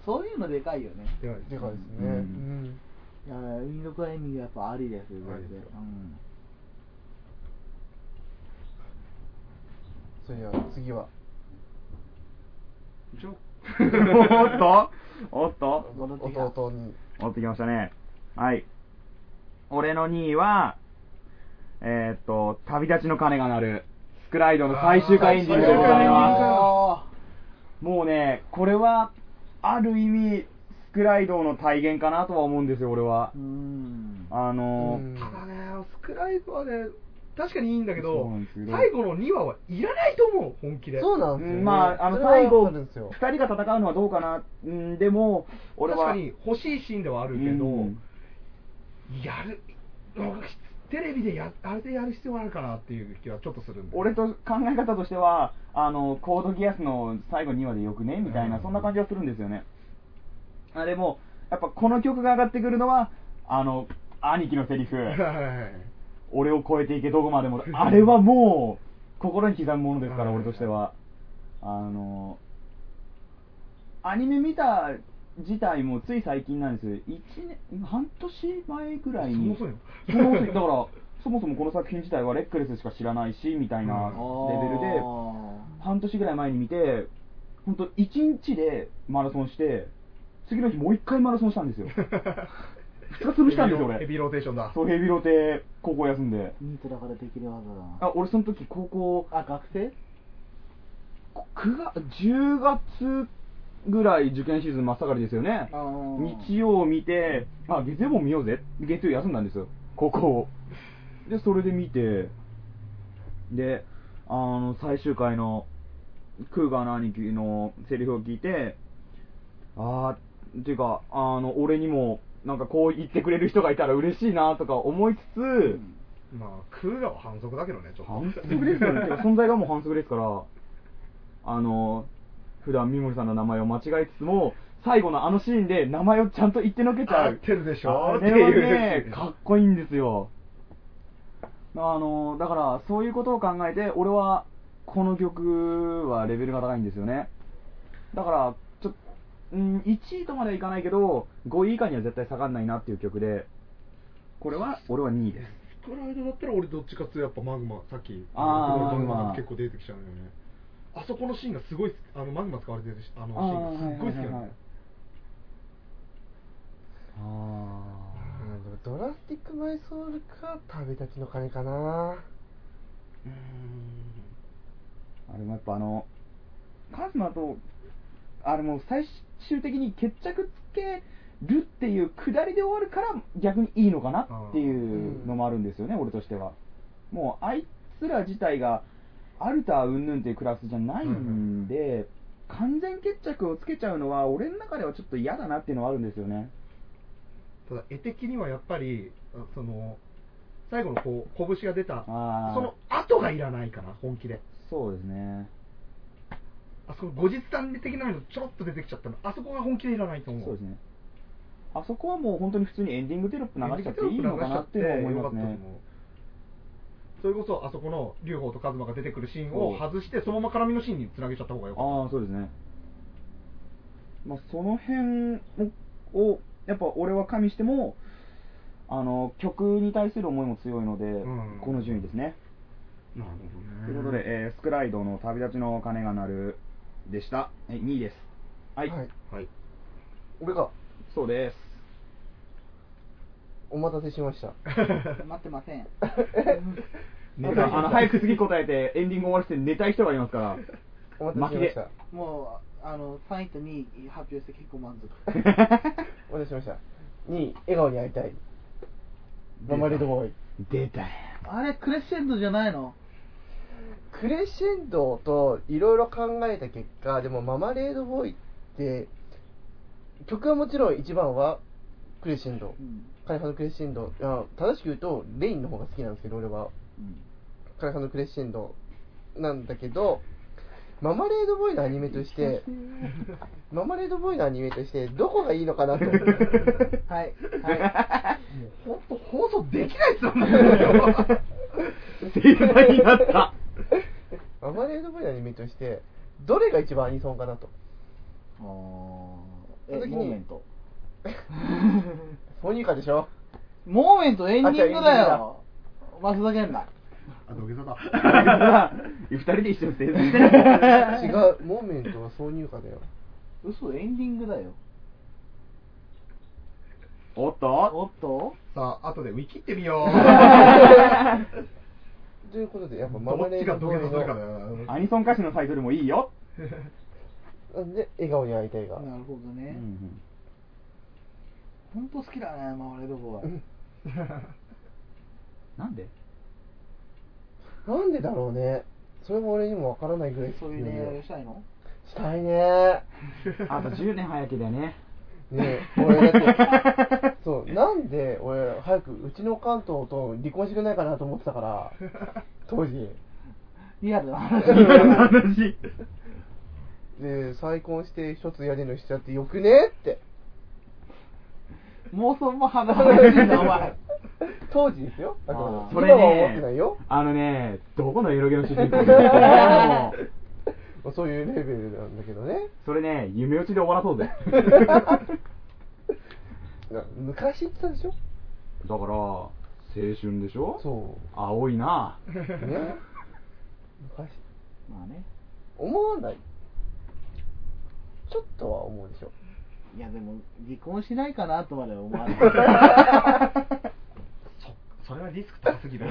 Speaker 2: そういうのでかいよね。
Speaker 3: でかいですね。
Speaker 2: いや、ウィンドクライミングやっぱありですよ、
Speaker 4: ありですよ。
Speaker 3: それでは次は。
Speaker 1: おっと
Speaker 3: 弟に
Speaker 1: 持ってきましたね。はい。俺の2位は、旅立ちの鐘が鳴る、スクライドの最終回エンディングでございます。もうね、これは、ある意味、スクライドの体現かなとは思うんですよ、俺は。
Speaker 4: ただね、スクライドはね、確かにいいんだけど、最後の2話はいらないと思う、本気で。
Speaker 3: そうなんですよ、ね。
Speaker 1: まあ、最後、2人が戦うのはどうかな。でも、俺は。
Speaker 4: 確かに欲しいシーンではあるけど、テレビであれでやる必要があるかなっていう気はちょっとするんで。
Speaker 1: 俺と考え方としては、コードギアスの最後2話でよくねみたいな、そんな感じはするんですよね。でも、やっぱこの曲が上がってくるのは、兄貴のセリフ。俺を超えていけどこまでも。あれはもう、心に刻むものですから、俺としては。アニメ見た自体もつい最近なんですよ。半年前ぐらいに。だから、そもそもこの作品自体はレックレスしか知らないし、みたいなレベルで、半年ぐらい前に見て、ほんと1日でマラソンして、次の日もう1回マラソンしたんですよ。2日潰したんですよ、俺。
Speaker 4: ヘビーローテーションだ。
Speaker 1: そう、ヘビーロテ、高校休んで。
Speaker 2: ニートだからできる技だ。
Speaker 1: 俺その時高校。
Speaker 2: 学生
Speaker 1: 10月ぐらい受験シーズン真っ盛りですよね。日曜見て、月曜も見ようぜ。月曜休んだんですよ、高校。で、それで見て、で、最終回のクーガーの兄貴のセリフを聞いて、っていうか、俺にも、なんかこう言ってくれる人がいたら嬉しいなとか思いつつ、
Speaker 4: まあ、クーガーは反則だけどね、ちょっと。
Speaker 1: 反則ですよね。存在がもう反則ですから、普段三森さんの名前を間違えつつも、最後のシーンで名前をちゃんと言ってのけちゃう。
Speaker 4: 合ってるでしょ
Speaker 1: あれはね、かっこいいんですよ。だからそういうことを考えて、俺はこの曲はレベルが高いんですよね。だから1位とまではいかないけど、5位以下には絶対下がんないなっていう曲で、これは俺は2位です。
Speaker 4: スクライドだったら俺どっちかっていうとやっぱマグマ、さっき
Speaker 1: マグマ
Speaker 4: 結構出てきちゃうんだよね。あそこのシーンがすごい、マグマ使われてるシーンがすっごい好きなんだよ。
Speaker 3: ドラスティックマイソウルか旅立ちの鐘かな。
Speaker 1: あれもやっぱカズマとあれも最終的に決着つけるっていうくだりで終わるから逆にいいのかなっていうのもあるんですよね、俺としては。もうあいつら自体がアルターうんぬんっていうクラスじゃないんで、完全決着をつけちゃうのは俺の中ではちょっと嫌だなっていうのはあるんですよね。
Speaker 4: ただ絵的にはやっぱり最後のこう拳が出たその後がいらないかな、本気で。
Speaker 1: そうですね。
Speaker 4: その後日談的なのちょろっと出てきちゃったの、あそこが本気でいらないと思う。
Speaker 1: そうですね。あそこはもう本当に普通にエンディングテロップ流しちゃっていいのかなっていうのは思いますね。
Speaker 4: それこそあそこの劉邦とカズマが出てくるシーンを外してそのまま絡みのシーンにつなげちゃった方がよかった。
Speaker 1: そうですね。その辺をやっぱ俺は加味しても曲に対する思いも強いので、この順位ですね。
Speaker 4: なるほどね。
Speaker 1: ということで、スクライドの旅立ちの鐘が鳴るでした。2位です。はい。
Speaker 3: 俺が。
Speaker 1: そうです。
Speaker 3: お待たせしました。
Speaker 2: 待ってません。
Speaker 1: 早く次答えてエンディング終わらせて寝たい人がいますから。
Speaker 3: お待たせしました。
Speaker 2: もう3位と2位発表して結構満足。
Speaker 3: お待たせしました。2位、笑顔に会いたい。ママレードボーイ。
Speaker 1: 出たよ。
Speaker 2: あれクレッシェンドじゃないの？
Speaker 3: クレッシェンドといろいろ考えた結果、でもママレードボーイって曲はもちろん一番はクレッシェンド、カレハのクレッシェンド、正しく言うとレインの方が好きなんですけど、俺は、カレハのクレッシェンドなんだけど、 ママレードボーイのアニメとしてどこがいいのかなと。はい。
Speaker 4: もう本当放送できないですよね。
Speaker 1: 正解になった。
Speaker 3: ママレードボーイのアニメとしてどれが一番アニソンかなと。
Speaker 2: モーメント。
Speaker 3: ソニーカでしょ。
Speaker 2: モーメントエンディングだよ。まあふざけんな。
Speaker 4: あ、土下座だ。
Speaker 1: 二人で一緒に正座して。
Speaker 3: 違う、モーメントは挿入歌だよ。
Speaker 2: 嘘、エンディングだよ。
Speaker 1: おっと
Speaker 2: おっと
Speaker 4: さあ、後でウィキってみよう。
Speaker 3: ということで、やっぱマ
Speaker 4: どっちが
Speaker 3: マレード
Speaker 4: 土下座するか
Speaker 3: ボーイの
Speaker 4: だよ。
Speaker 1: アニソン歌手のタイトルもいいよ。
Speaker 3: なんで笑顔に会いたいが。
Speaker 2: なるほどね。ほんと好きだね、ママレードボーイ。
Speaker 1: なんで
Speaker 3: なんでだろうね。それも俺にもわからないぐらい
Speaker 2: そういう恋愛をしたいの？
Speaker 3: したいね。
Speaker 1: あと10年早けだよね。
Speaker 3: ねえ、俺だって、そう、なんで俺、早くうちの関東と離婚してくれないかなと思ってたから、当時。
Speaker 2: リアルな話。
Speaker 3: で、再婚して一つ屋根のしちゃってよくねって。
Speaker 2: 妄想も離れてんだ、お前。
Speaker 3: 当時ですよ。だから、
Speaker 1: それ
Speaker 3: 今は思ってない
Speaker 1: ね
Speaker 3: よ。
Speaker 1: どこのエロゲの主人公だよ。
Speaker 3: そういうレベルなんだけどね。
Speaker 1: それね、夢打ちで終わらそうぜ。
Speaker 3: 昔言ってたでしょ。
Speaker 1: だから青春でしょ。
Speaker 3: そう
Speaker 1: 青いな。
Speaker 3: ね。昔。
Speaker 2: まあね。
Speaker 3: 思わない。ちょっとは思うでしょ。
Speaker 2: いやでも離婚しないかなとまで思わない。
Speaker 4: それはリスク高すぎる。
Speaker 3: ね、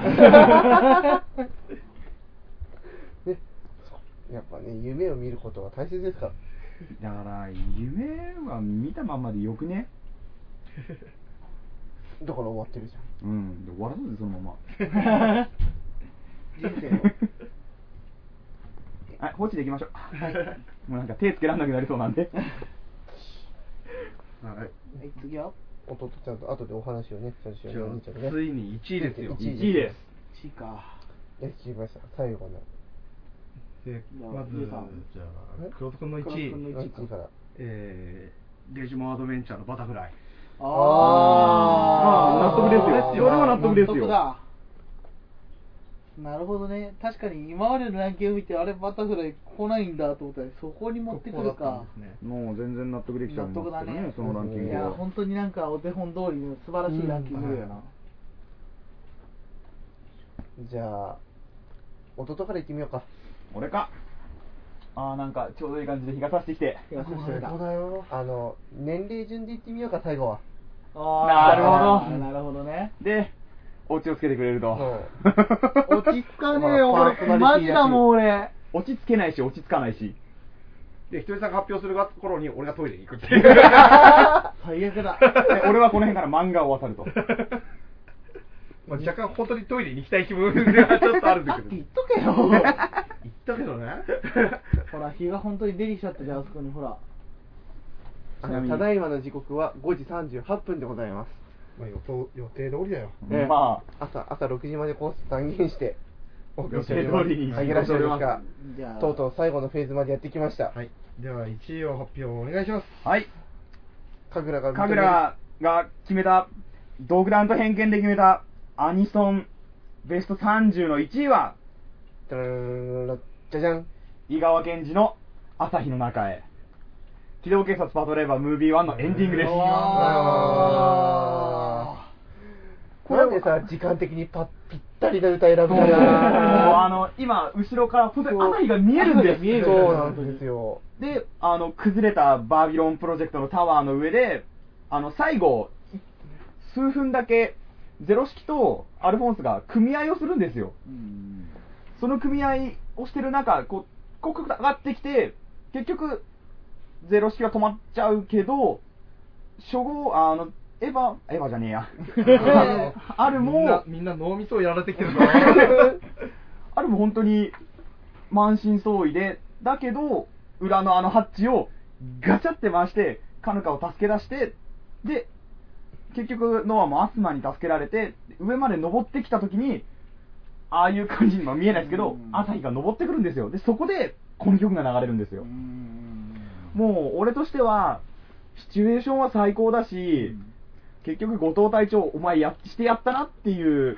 Speaker 3: やっぱね、夢を見ることは大切ですから。
Speaker 1: だから夢は見たまんまでよくね。
Speaker 3: だから終わってるじゃん。
Speaker 1: うん、で終わらそうでそのまま。
Speaker 3: 人生の。
Speaker 1: はい、放置でいきましょう。もうなんか手つけらんなくなりそうなんで。
Speaker 4: はい。
Speaker 2: 次は
Speaker 3: 弟ちゃんと後でお話をね、ちゃんとしようね。
Speaker 4: ついに1位ですよ。
Speaker 1: 1位です。
Speaker 2: 1位か。
Speaker 3: 聞きました。最後の。
Speaker 4: でまずじゃあ黒人の1位、
Speaker 3: 1位から。
Speaker 4: デジモンアドベンチャーのバタフライ。
Speaker 1: 納得ですよ。それは納得ですよ。
Speaker 2: なるほどね。確かに今までのランキング見てあれバタフライ来ないんだと思ったらそこに持ってくるか。
Speaker 1: もう全然納得できちゃいますけどね、そのランキングは。
Speaker 2: いや本当になんかお手本通りの素晴らしいランキングだよな。
Speaker 3: じゃあ弟からいってみようか。
Speaker 1: 俺か。なんかちょうどいい感じで日が差してきて。
Speaker 3: そうだよ。年齢順でいってみようか、最後は。
Speaker 1: なるほど。
Speaker 2: なるほどね。
Speaker 1: で、オチをつけてくれると。
Speaker 2: 落ち着かねえよ、俺。マジだもん、俺。
Speaker 1: 落ち着けないし、落ち着かないし。
Speaker 4: で、ひとりさんが発表する頃に俺がトイレに行くっていう。
Speaker 2: 最悪だ。
Speaker 1: 俺はこの辺から漫画を漁ると。
Speaker 4: まあ、若干本当にトイレに行きたい気分がちょっとあるんだけど。
Speaker 2: 言っとけよ。
Speaker 4: 言ったけどね。
Speaker 2: ほら、日が本当に出てきちゃったじゃん、あそこにほら。
Speaker 3: ただいまの時刻は5時38分でございます。
Speaker 4: まあ予定通りだよ。
Speaker 1: ま
Speaker 3: あ、朝6時までコース断言して
Speaker 1: 予定通りに
Speaker 3: あげられておりますが、
Speaker 2: じゃあ
Speaker 3: とうとう最後のフェーズまでやってきました。
Speaker 4: はい。では1位を発表お願いします。
Speaker 1: はい。
Speaker 3: 神楽
Speaker 1: が決めた、独断と偏見で決めたアニソンベスト30の1位は、
Speaker 3: じゃじゃん。
Speaker 1: 井川源氏の朝日の中へ。機動警察パトレーバームービー1のエンディングです。
Speaker 3: なんでさ、時間的にぴったりな歌選ぶの
Speaker 1: 今、後ろから本当に朝日が見えるんです。
Speaker 3: そうなんですよ。
Speaker 1: で、崩れたバービロンプロジェクトのタワーの上で、最後、数分だけ、ゼロ式とアルフォンスが組合をするんですよ。その組合をしてる中、こう上がってきて、結局、ゼロ式が止まっちゃうけど、初号、エヴァじゃねえや。あるも、
Speaker 4: みんな脳みそをやられてきてるぞ。
Speaker 1: あるも本当に満身創痍で、だけど、裏のハッチをガチャって回して、カヌカを助け出して、で、結局ノアもアスマに助けられて、上まで登ってきた時に、ああいう感じには見えないですけど、朝日が登ってくるんですよ。で、そこで、 この曲が流れるんですよ。もう俺としてはシチュエーションは最高だし、結局後藤隊長お前してやったなっていう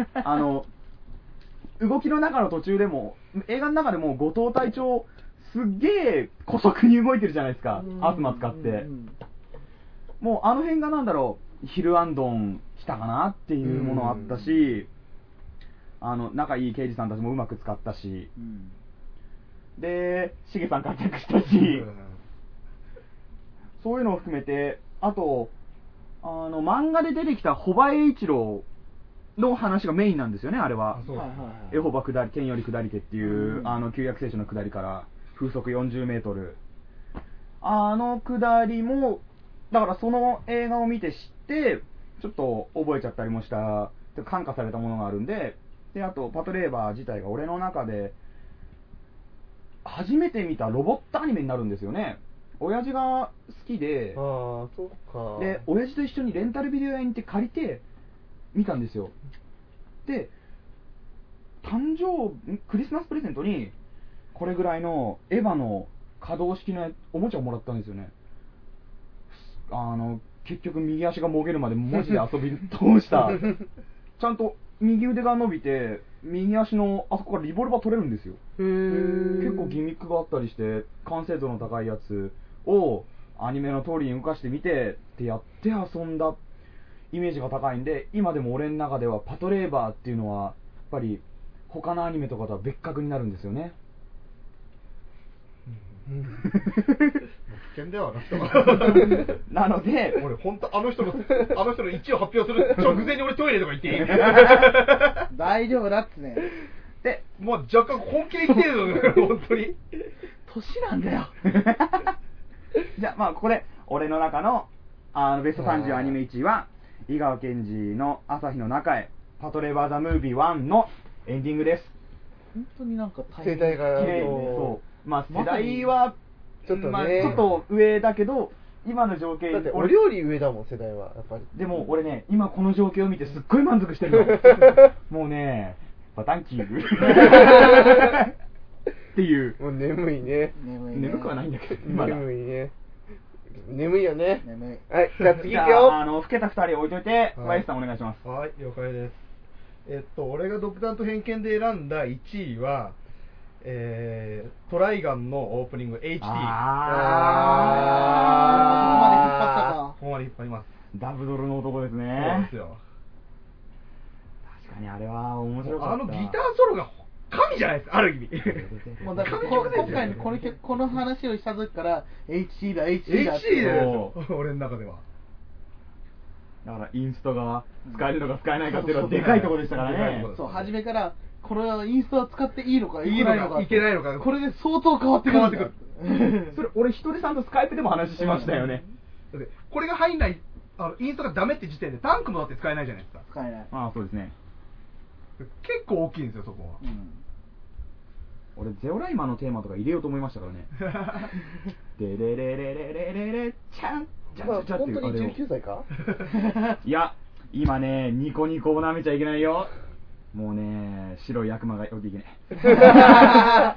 Speaker 1: 動きの中の途中でも映画の中でも後藤隊長すっげえ姑息に動いてるじゃないですか、アスマ使って。もうあの辺がなんだろう、ヒルアンドン来たかなっていうものあったし、仲いい刑事さんたちもうまく使ったし、でシゲさん活躍したし、そういうのを含めて、あと漫画で出てきたホバ栄一郎の話がメインなんですよね、あれは。エホバ下り天より下りてっていう、旧約聖書の下りから風速40メートル、下りもだからその映画を見て知ってちょっと覚えちゃったりもした感化されたものがあるんで、あとパトレーバー自体が俺の中で初めて見たロボットアニメになるんですよね。親父が好きで、で親父と一緒にレンタルビデオ屋に行って借りて見たんですよ。でクリスマスプレゼントにこれぐらいのエヴァの可動式のおもちゃをもらったんですよね。結局右足がもげるまで文字で遊び通したちゃんと右腕が伸びて右足のあそこからリボルバー取れるんですよ。結構ギミックがあったりして完成度の高いやつをアニメの通りに動かしてみてってやって遊んだイメージが高いんで、今でも俺の中ではパトレーバーっていうのはやっぱり他のアニメとかとは別格になるんですよね。
Speaker 4: 危険だよ、あの人は。
Speaker 1: なので
Speaker 4: 俺本当あの人の位置を発表する直前に俺トイレとか行っていい
Speaker 2: 大丈夫だっつね。
Speaker 4: でもう若干本気で言ってるのよ本当に
Speaker 2: 年なんだよ
Speaker 1: じゃあまあここで俺の中のベスト30アニメ1位は井川健二の朝日の中へパトレーバーザムービー1のエンディングです。
Speaker 2: 本当になんか
Speaker 3: 世代が
Speaker 1: そうまあ世代は
Speaker 3: ちょっとね、
Speaker 1: まあ、ちょっと上だけど今の情景
Speaker 3: だって俺より上だもん世代はやっぱり。
Speaker 1: でも俺ね今この状況を見てすっごい満足してるのもうねバタンキングっていう
Speaker 3: もう眠いね。
Speaker 1: 眠くはないんだけど
Speaker 3: 眠いね。眠いよね。
Speaker 2: 眠い。
Speaker 3: はい、じゃあ次行くよ。
Speaker 1: 老けた2人置いといてワイスさんお願いします。
Speaker 4: はい、了解です。俺が独断と偏見で選んだ1位は、トライガンのオープニング HT。
Speaker 2: ここまで引っ張ったか。
Speaker 4: ここまで引っ張ります。
Speaker 1: ダブドルの男ですね。
Speaker 4: そうですよ。
Speaker 1: 確かにあれは面白かった。
Speaker 4: ギターソロが神じゃないですか、ある意味。
Speaker 2: もうだから今回のこの話をした時から HT だ HT だって
Speaker 4: HT だよ俺の中では。
Speaker 1: だからインストが使えるのか使えないかっていうのはでかいところでしたからね。
Speaker 2: そう初めからこれはインストは使っていいのか
Speaker 4: いいのかいけないのか、
Speaker 2: これで相当変わってくる。
Speaker 1: それ俺ひとりさんとスカイプでも話しましたよね。
Speaker 4: これが入んないインストがダメって時点でタンクもだって使えないじゃないですか。
Speaker 2: 使えない。
Speaker 1: ああそうですね。
Speaker 4: 結構大きいんですよそこは。
Speaker 1: 俺ゼオライマーのテーマとか入れようと思いましたからね。デレレレレレレレチャンチャンチャンっていう
Speaker 3: 本当に19歳か
Speaker 1: いや今ねニコニコを舐めちゃいけないよ。もうね白い悪魔が置いていけない。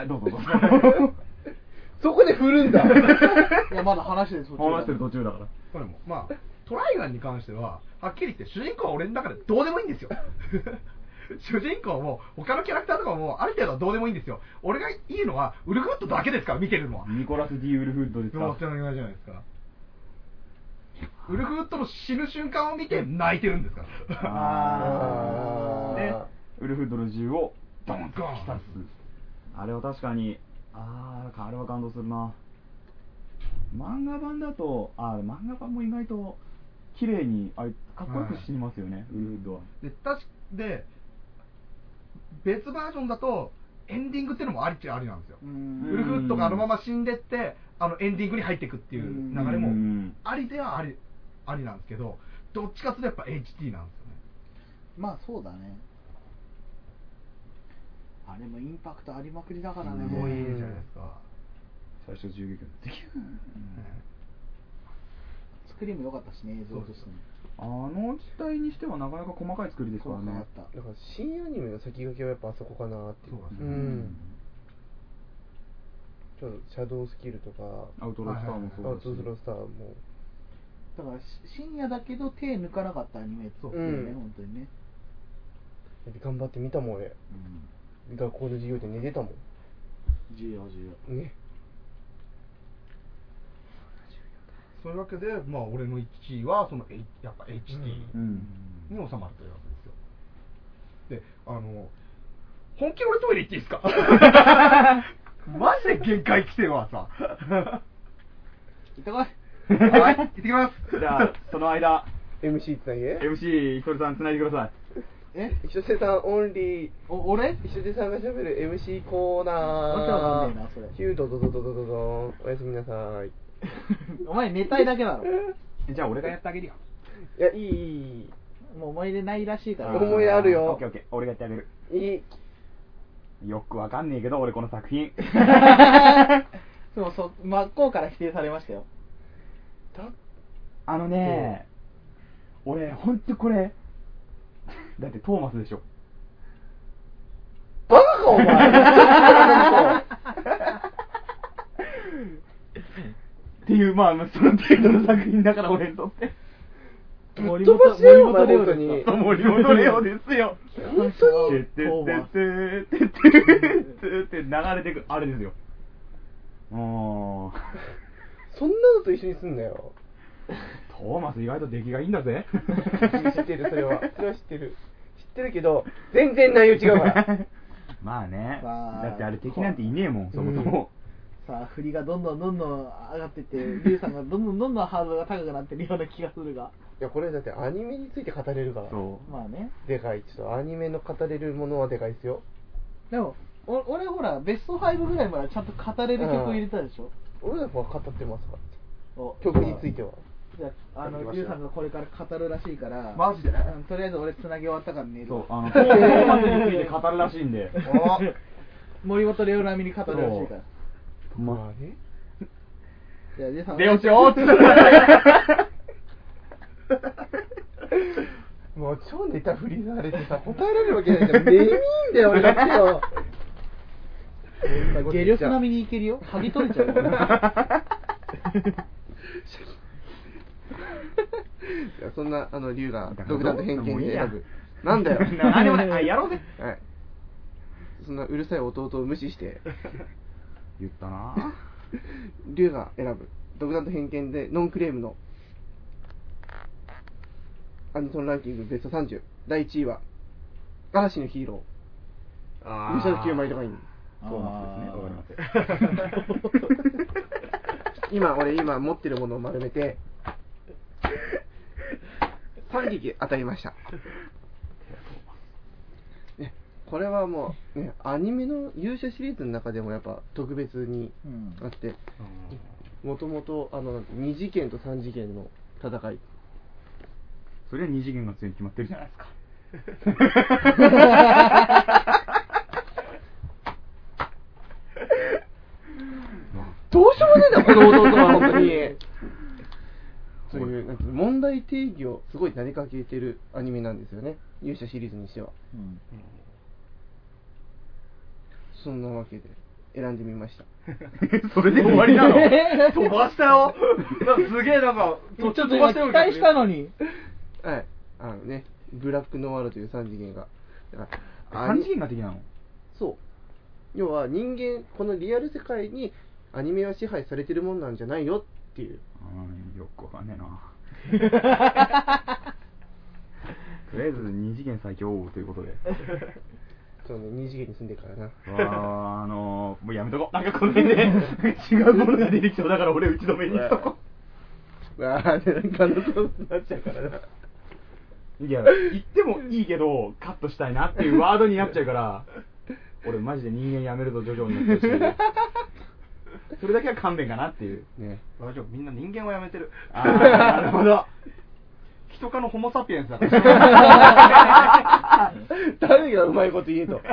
Speaker 1: どうぞどうぞ。
Speaker 3: そこで振るんだ。
Speaker 2: いやまだ話してる
Speaker 1: 途中だから。
Speaker 4: これもまあトライガンに関してははっきり言って主人公は俺の中でどうでもいいんですよ。主人公も他のキャラクターとかもある程度はどうでもいいんですよ。俺がいいのはウルフウッドだけですから見てるのは。
Speaker 1: ニコラス・ディ・ウルフウッドですか。
Speaker 4: どうってないじゃないですか。ウルフウッドの死ぬ瞬間を見て泣いてるんですから。
Speaker 1: でウルフウッドの銃をドンと刺す。あれは確かにあれは感動するな。漫画版だと漫画版も意外と綺麗にかっこよく死にますよね、ウルフウッドは。
Speaker 4: で別バージョンだとエンディングっていうのもありっちゃありなんですよ。ウルフウッドがあのまま死んでってエンディングに入っていくっていう流れもありではありなんですけど、どっちかというとやっぱ HT なんですよね。
Speaker 2: まあそうだね。あれもインパクトありまくりだからね。
Speaker 4: すごいじゃないですか。
Speaker 1: 最初銃撃のできる。
Speaker 2: 作りも良かったしね、映像としても。
Speaker 1: 時代にしてはなかなか細かい作りですからね。
Speaker 3: だから新アニメの先駆けはやっぱあそこかなっていう。 ちょっとシャドウスキルとか
Speaker 1: アウトロースターもそうだし、
Speaker 3: アウトロースターも
Speaker 2: だから深夜だけど手抜かなかったアニメっていうね、本当にね。
Speaker 3: 頑張って見たもん俺、学校の授業で寝てたもん。
Speaker 2: 重要
Speaker 3: ね。
Speaker 4: そういうわけで、まあ俺の1位はそのやっぱ HT に収まるというわけですよ。で、本気で俺トイレ行っていいですか？マジで限界来てるわさ。
Speaker 2: 行ってこい。
Speaker 4: はい、行ってきます。
Speaker 1: じゃあその間
Speaker 3: MC つなげ
Speaker 1: MC ひとりさんつないでください。
Speaker 3: ひとせさんオンリー。
Speaker 2: 俺
Speaker 3: ひとせさんがしゃべる MC コーナー。
Speaker 2: わけわかんねえなそれ。
Speaker 3: ヒュードドドドドドドン。おやすみなさい。
Speaker 2: お前寝たいだけだろ。
Speaker 1: じゃあ俺がやってあげるよ。
Speaker 3: いや、いい。
Speaker 2: もう思い出ないらしいから。
Speaker 3: 思い出あるよ。
Speaker 1: オッケーオッケー、俺がやってあげる。
Speaker 3: いい。
Speaker 1: よくわかんねえけど俺この作品。
Speaker 2: そう真っ向から否定されましたよ。
Speaker 1: 俺ほんとこれだってトーマスでしょ。
Speaker 3: バカかお前。
Speaker 1: っていう、まあその程度の作品だから俺にとって
Speaker 3: 森本レオですか。
Speaker 1: 森本レオですよ。
Speaker 3: 本当に
Speaker 1: てって流れてくあれですよ。
Speaker 3: そんなのと一緒にすんなよ。
Speaker 1: トーマス意外と出来がいいんだぜ。
Speaker 3: 知ってる、それは知ってるけど全然内容違うから
Speaker 1: まあね、だってあれ敵なんていねえもん、そもそも。
Speaker 2: さあ振りがどんどん上がってってリュウさんがどんどんハードルが高くなってるような気がするが。
Speaker 3: いやこれだってアニメについて語れるから。
Speaker 1: そう
Speaker 2: まあね、
Speaker 3: でかい。ちょっとアニメの語れるものはでかいですよ。
Speaker 2: でも俺ほらベスト5ぐらいまでちゃんと語れる曲入れたでしょ。
Speaker 3: 俺らは語ってますから曲については。
Speaker 2: じゃあリュウさんがこれから語るらしいから
Speaker 4: マジで
Speaker 2: とりあえず俺つなぎ終わったから寝る。
Speaker 1: そうトーマスについて語るらしいんで。
Speaker 2: 森本レオ並みに語るらしいから。
Speaker 3: まあね。
Speaker 2: じゃあリュウさん
Speaker 1: レオちょーって
Speaker 3: もう超ネタ振りされてさ、答えられるわけないじゃん。眠いんだよ俺だってよ。
Speaker 2: 下力並みにいけるよ。剥ぎ取れちゃうよ。
Speaker 3: そんな龍が独断と偏見で選ぶ。なんだよ。
Speaker 1: 何でもない。やろうぜ。
Speaker 3: はい。そんなうるさい弟を無視して
Speaker 1: 言ったな。
Speaker 3: 龍が選ぶ独断と偏見でノンクレームのアニソンランキングベスト30第1位は嵐のヒーロー。優勝9枚とかいい。
Speaker 1: そうなんですね。わかります。
Speaker 3: 今持ってるものを丸めて3撃当たりました、ね、これはもう、ね、アニメの勇者シリーズの中でもやっぱ特別にあって、もともと2次元と3次元の戦い。
Speaker 1: それは2次元が強いに決まってるじゃないですか。
Speaker 3: どうしようもねえんだこの弟は本当に。そういうなんて問題定義をすごい投げかけてるアニメなんですよね、勇者シリーズにしては。そんなわけで選んでみました。
Speaker 1: それで終わりなの？
Speaker 4: 飛ばしたよ。すげえなんか
Speaker 2: ちょっと今期待したのに。
Speaker 3: はい、ね、ブラックノワールという3次元が。だから
Speaker 1: 3次元が的なの？
Speaker 3: そう。要は人間、このリアル世界にアニメは支配されてるもんなんじゃないよっていう。
Speaker 1: よくわかんねえな。とりあえず2次元最強王ということで。
Speaker 3: そうね、2次元に住んでるからな。
Speaker 1: もうやめとこう。なんかこの辺で違うものが出てきそうだから俺打ち止めにしとこ
Speaker 3: う。なんかそうなっちゃうからな。
Speaker 1: いや、言ってもいいけどカットしたいなっていうワードになっちゃうから俺マジで人間やめると徐々になってるしそれだけは勘弁かなっていう
Speaker 3: ね。
Speaker 4: 大丈夫、みんな人間をやめてる。
Speaker 1: なるほど。
Speaker 4: 人科のホモサピエンスだから。
Speaker 3: 誰がうまいこと言えと。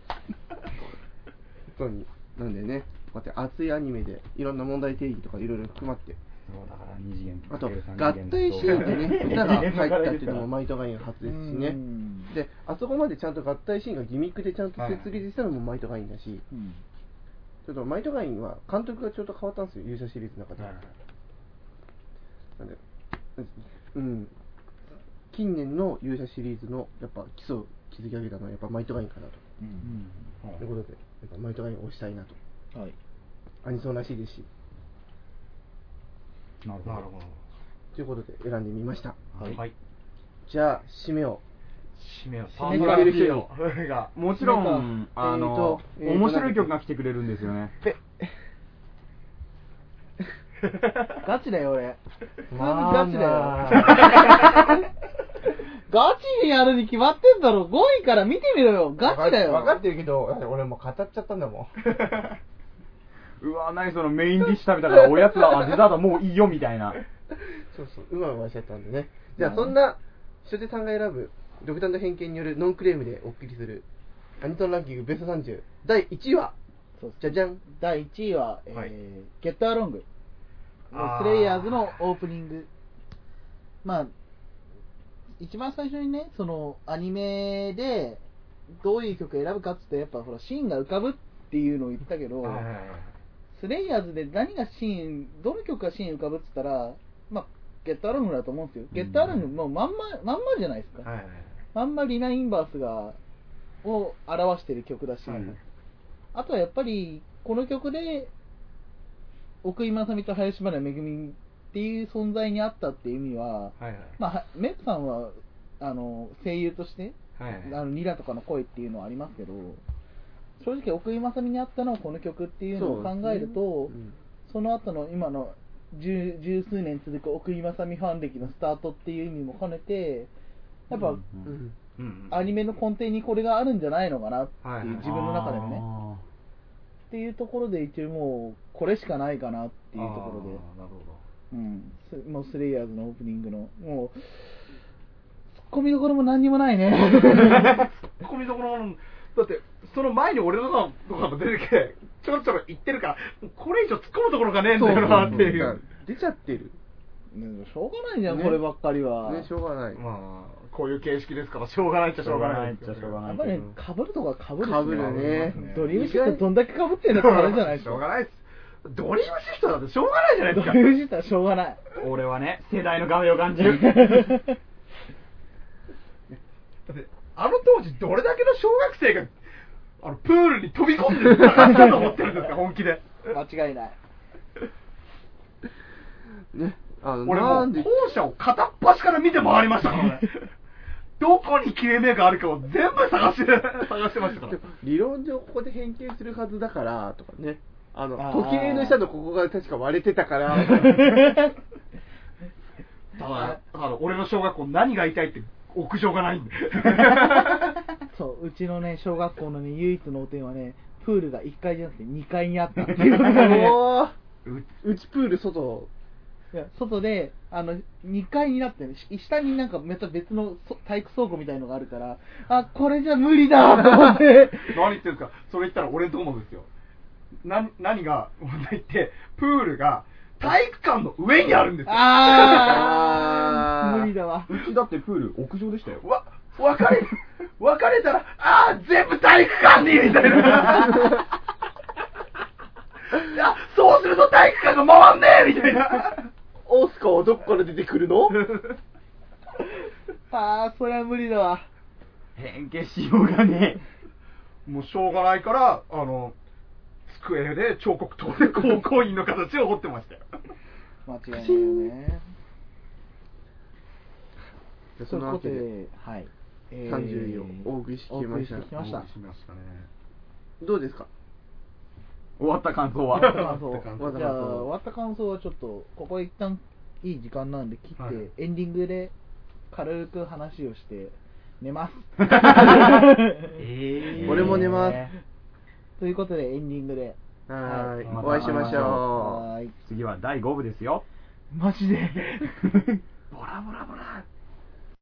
Speaker 3: 本当に。なんでね、こうやって熱いアニメでいろんな問題定義とかいろいろ含まって。
Speaker 1: そうだから2次元
Speaker 3: あと合体シーンでね、歌が入ったっていうのもマイトガイン初ですしね。で、あそこまでちゃんと合体シーンがギミックでちゃんと設立したのもマイトガインだし、 ちょっとマイトガインは監督がちょっと変わったんですよ、勇者シリーズの中で。なんで、近年の勇者シリーズのやっぱ基礎を築き上げたのはやっぱマイトガインかなと。ということで、やっぱマイトガインを推したいなと。はい。アニソンらしいですし。
Speaker 1: なるほど。
Speaker 3: ということで選んでみました。
Speaker 4: はい。
Speaker 3: じゃあ締めを。
Speaker 1: パーソナリティのもちろん面白い曲が来てくれるんですよね。
Speaker 2: ガチだよ俺。ガチだよ。ガチにやるに決まってんだろ。5位から見てみろよ。ガチだよ。
Speaker 3: 分かってるけど、俺もう語っちゃったんだも
Speaker 1: ん。うわ、何そのメインディッシュ食べたからおやつだ、デザートもういいよみたいな。
Speaker 3: そう、うましちゃったんでね。じゃあそんな初手さんが選ぶ独断と偏見によるノンクレームでお送りするアニソンランキングベスト30第1位は、じゃじゃん。
Speaker 2: 第1位は、ゲットアロング。スレイヤーズのオープニング。まあ一番最初にね、そのアニメでどういう曲選ぶかっつってやっぱほらシーンが浮かぶっていうのを言ったけど、スレイヤーズで何がシーン、どの曲がシーン浮かぶっつったら、まあゲットアロングだと思うんですよ。ゲットアロングもうまんまじゃないですか。まんまリナインバースを表してる曲だし、あとはやっぱりこの曲で奥井正美と林原めぐみっていう存在にあったっていう意味は、まあメップさんは声優として、ニラとかの声っていうのはありますけど、正直奥井正美にあったのはこの曲っていうのを考えると、その後の今の十数年続く奥井正美ファン歴のスタートっていう意味も兼ねて、やっぱ、アニメの根底にこれがあるんじゃないのかなっていう、自分の中でもねっていうところで一応もうこれしかないかなっていうところで、もうスレイヤーズのオープニングのもうツッコミどころも何にもないね。
Speaker 4: ツッコミどころもだってその前に俺のとかも出てきてちょろちょろ言ってるから、これ以上突っ込むところがねえんだよなっていう。
Speaker 3: 出ちゃってる。
Speaker 2: しょうがないじゃん、こればっかりは。
Speaker 3: しょうがない。
Speaker 4: まあこういう形式ですからしょうがないっちゃしょうがない。
Speaker 2: やっぱり被るとか被る
Speaker 3: ね。
Speaker 2: ドリームシフトどんだけ被ってんだってあれじゃないですか。
Speaker 4: しょうがないです。ドリームシフトだってしょうがないじゃないですか。
Speaker 2: ドリームシフトはしょうがない。
Speaker 1: 俺はね、世代の壁を感じる。
Speaker 4: だってあの当時どれだけの小学生がプールに飛び込んで戦ったと思ってるんですか、本気で。
Speaker 2: 間違いない。
Speaker 3: ね、
Speaker 4: 俺もう校舎を片っ端から見て回りましたからね。どこに切れ目があるかを全部探してましたから。
Speaker 3: 理論上ここで変形するはずだからとかね、時計の下のここが確か割れてたから
Speaker 4: ただ俺の小学校何が痛いって屋上がないんで。
Speaker 2: そううちのね小学校のね唯一のお点はね、プールが1階じゃなくて2階にあったっていうのがね。
Speaker 3: うちプール外。
Speaker 2: いや外で2階になってる、下になんかまた別の体育倉庫みたいのがあるから、これじゃ無理だと思って。
Speaker 4: 何言ってるんですか。それ言ったら俺のとこもですよ。何が問題って、プールが体育館の上にあるんですよ。
Speaker 2: 無理だわ。
Speaker 1: うちだってプール屋上でしたよ。
Speaker 4: 別れたら全部体育館にみたいな。そうすると体育館が回んねえみたいな。
Speaker 3: オスカはどこから出てくるの？
Speaker 2: それは無理だわ。
Speaker 1: 変形しようがね
Speaker 4: え。もうしょうがないから机で彫刻刀で高校員の形を彫ってましたよ。
Speaker 2: 間違いないよね。
Speaker 3: そのわけで、
Speaker 2: はい、
Speaker 3: 30位をお送りしてきました。どうですか？
Speaker 1: 終わった感想は。
Speaker 2: じゃあ終わった感想はちょっとここ一旦いい時間なんで切って、エンディングで軽く話をして寝ます。
Speaker 3: 俺も寝ます。
Speaker 2: ということでエンディングで
Speaker 3: お会いしましょう。
Speaker 1: 次は第5部ですよ。
Speaker 2: マジで。
Speaker 4: ボラボラボラ。